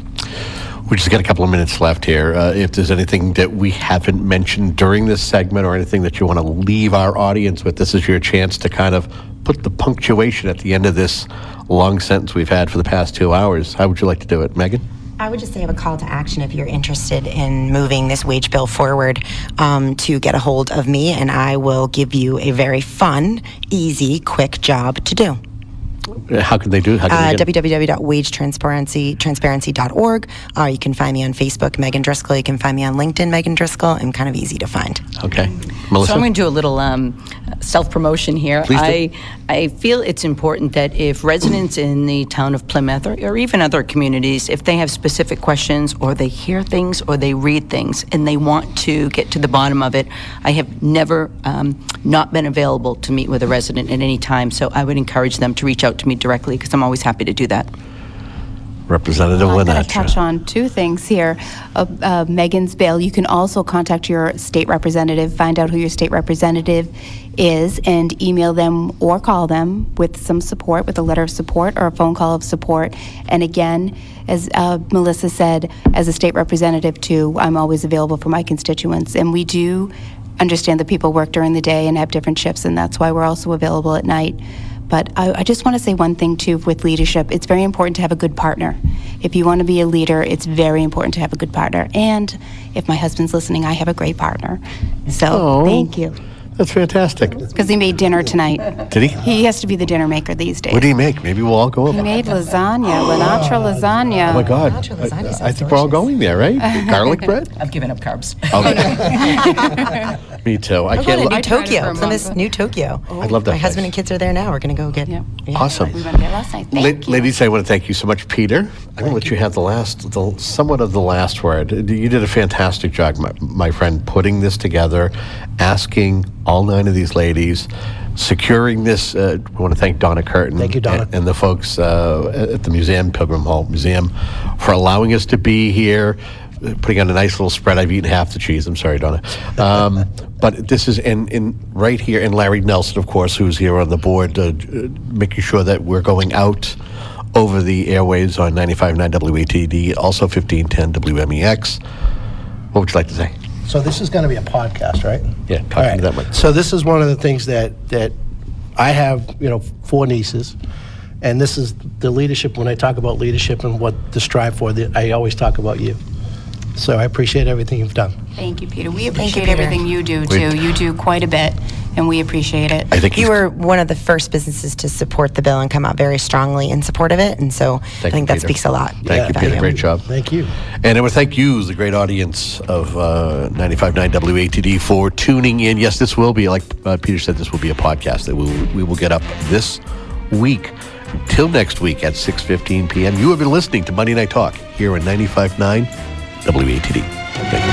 We just got a couple of minutes left here. Uh, if there's anything that we haven't mentioned during this segment or anything that you want to leave our audience with, this is your chance to kind of put the punctuation at the end of this long sentence we've had for the past two hours. How would you like to do it, Megan? I would just say have a call to action if you're interested in moving this wage bill forward, um, to get a hold of me, and I will give you a very fun, easy, quick job to do. How can they do? How can Uh, they get w w w dot wage transparency transparency dot org. Uh, you can find me on Facebook, Megan Driscoll. You can find me on LinkedIn, Megan Driscoll. I'm kind of easy to find. Okay. Melissa? So I'm going to do a little um, self-promotion here. Please do. I, I feel it's important that if residents in the town of Plymouth or, or even other communities, if they have specific questions or they hear things or they read things and they want to get to the bottom of it, I have never um, not been available to meet with a resident at any time. So I would encourage them to reach out to me directly because I'm always happy to do that. Representative I'm going to Lynette. touch on two things here. Uh, uh, Megan's Bail, you can also contact your state representative, find out who your state representative is, and email them or call them with some support, with a letter of support or a phone call of support. And again, as uh, Melissa said, as a state representative too, I'm always available for my constituents. And we do understand that people work during the day and have different shifts, and that's why we're also available at night. But I, I just want to say one thing, too, with leadership. It's very important to have a good partner. If you want to be a leader, it's very important to have a good partner. And if my husband's listening, I have a great partner. So Oh. thank you. That's fantastic. Because he made dinner tonight. Did he? He has to be the dinner maker these days. What do you make? Maybe we'll all go over. He made lasagna, Lenatra lasagna. Oh, my God. I, I think we're all going there, right? Garlic bread? I've given up carbs. Me too. I We're can't. going to I New Tokyo, Plymouth, New Tokyo. I'd love that My place. husband and kids are there now. We're going to go get. Yeah. Awesome. We went there last night. La- Thank you. ladies, I want to thank you so much, Peter. I'm going to let you have the last, the, somewhat of the last word. You did a fantastic job, my, my friend, putting this together, asking all nine of these ladies, securing this. Uh, I want to thank Donna Curtin. Thank you, Donna. And, and the folks uh, at the museum, Pilgrim Hall Museum, for allowing us to be here, uh, putting on a nice little spread. I've eaten half the cheese. I'm sorry, Donna. Um, but this is in, in right here, and Larry Nelson, of course, who's here on the board, uh, making sure that we're going out over the airwaves on ninety-five point nine W A T D, also fifteen ten W M E X. What would you like to say? So this is going to be a podcast, right? Yeah, talk All to right. me that way. So this is one of the things that that I have, you know, four nieces, and this is the leadership. When I talk about leadership and what to strive for, that I always talk about you. So I appreciate everything you've done. Thank you, Peter. We Thank you, appreciate Peter. everything you do, We- too. You do quite a bit, and we appreciate it. I think you were one of the first businesses to support the bill and come out very strongly in support of it, and so I Thank think you, that Peter. speaks a lot. Thank you, Peter. Great job. Thank you. And I want to thank you, the great audience of uh, ninety-five point nine W A T D, for tuning in. Yes, this will be, like uh, Peter said, this will be a podcast that we will, we will get up this week. Until next week at six fifteen p.m., you have been listening to Monday Night Talk here on ninety-five point nine W A T D. Thank you.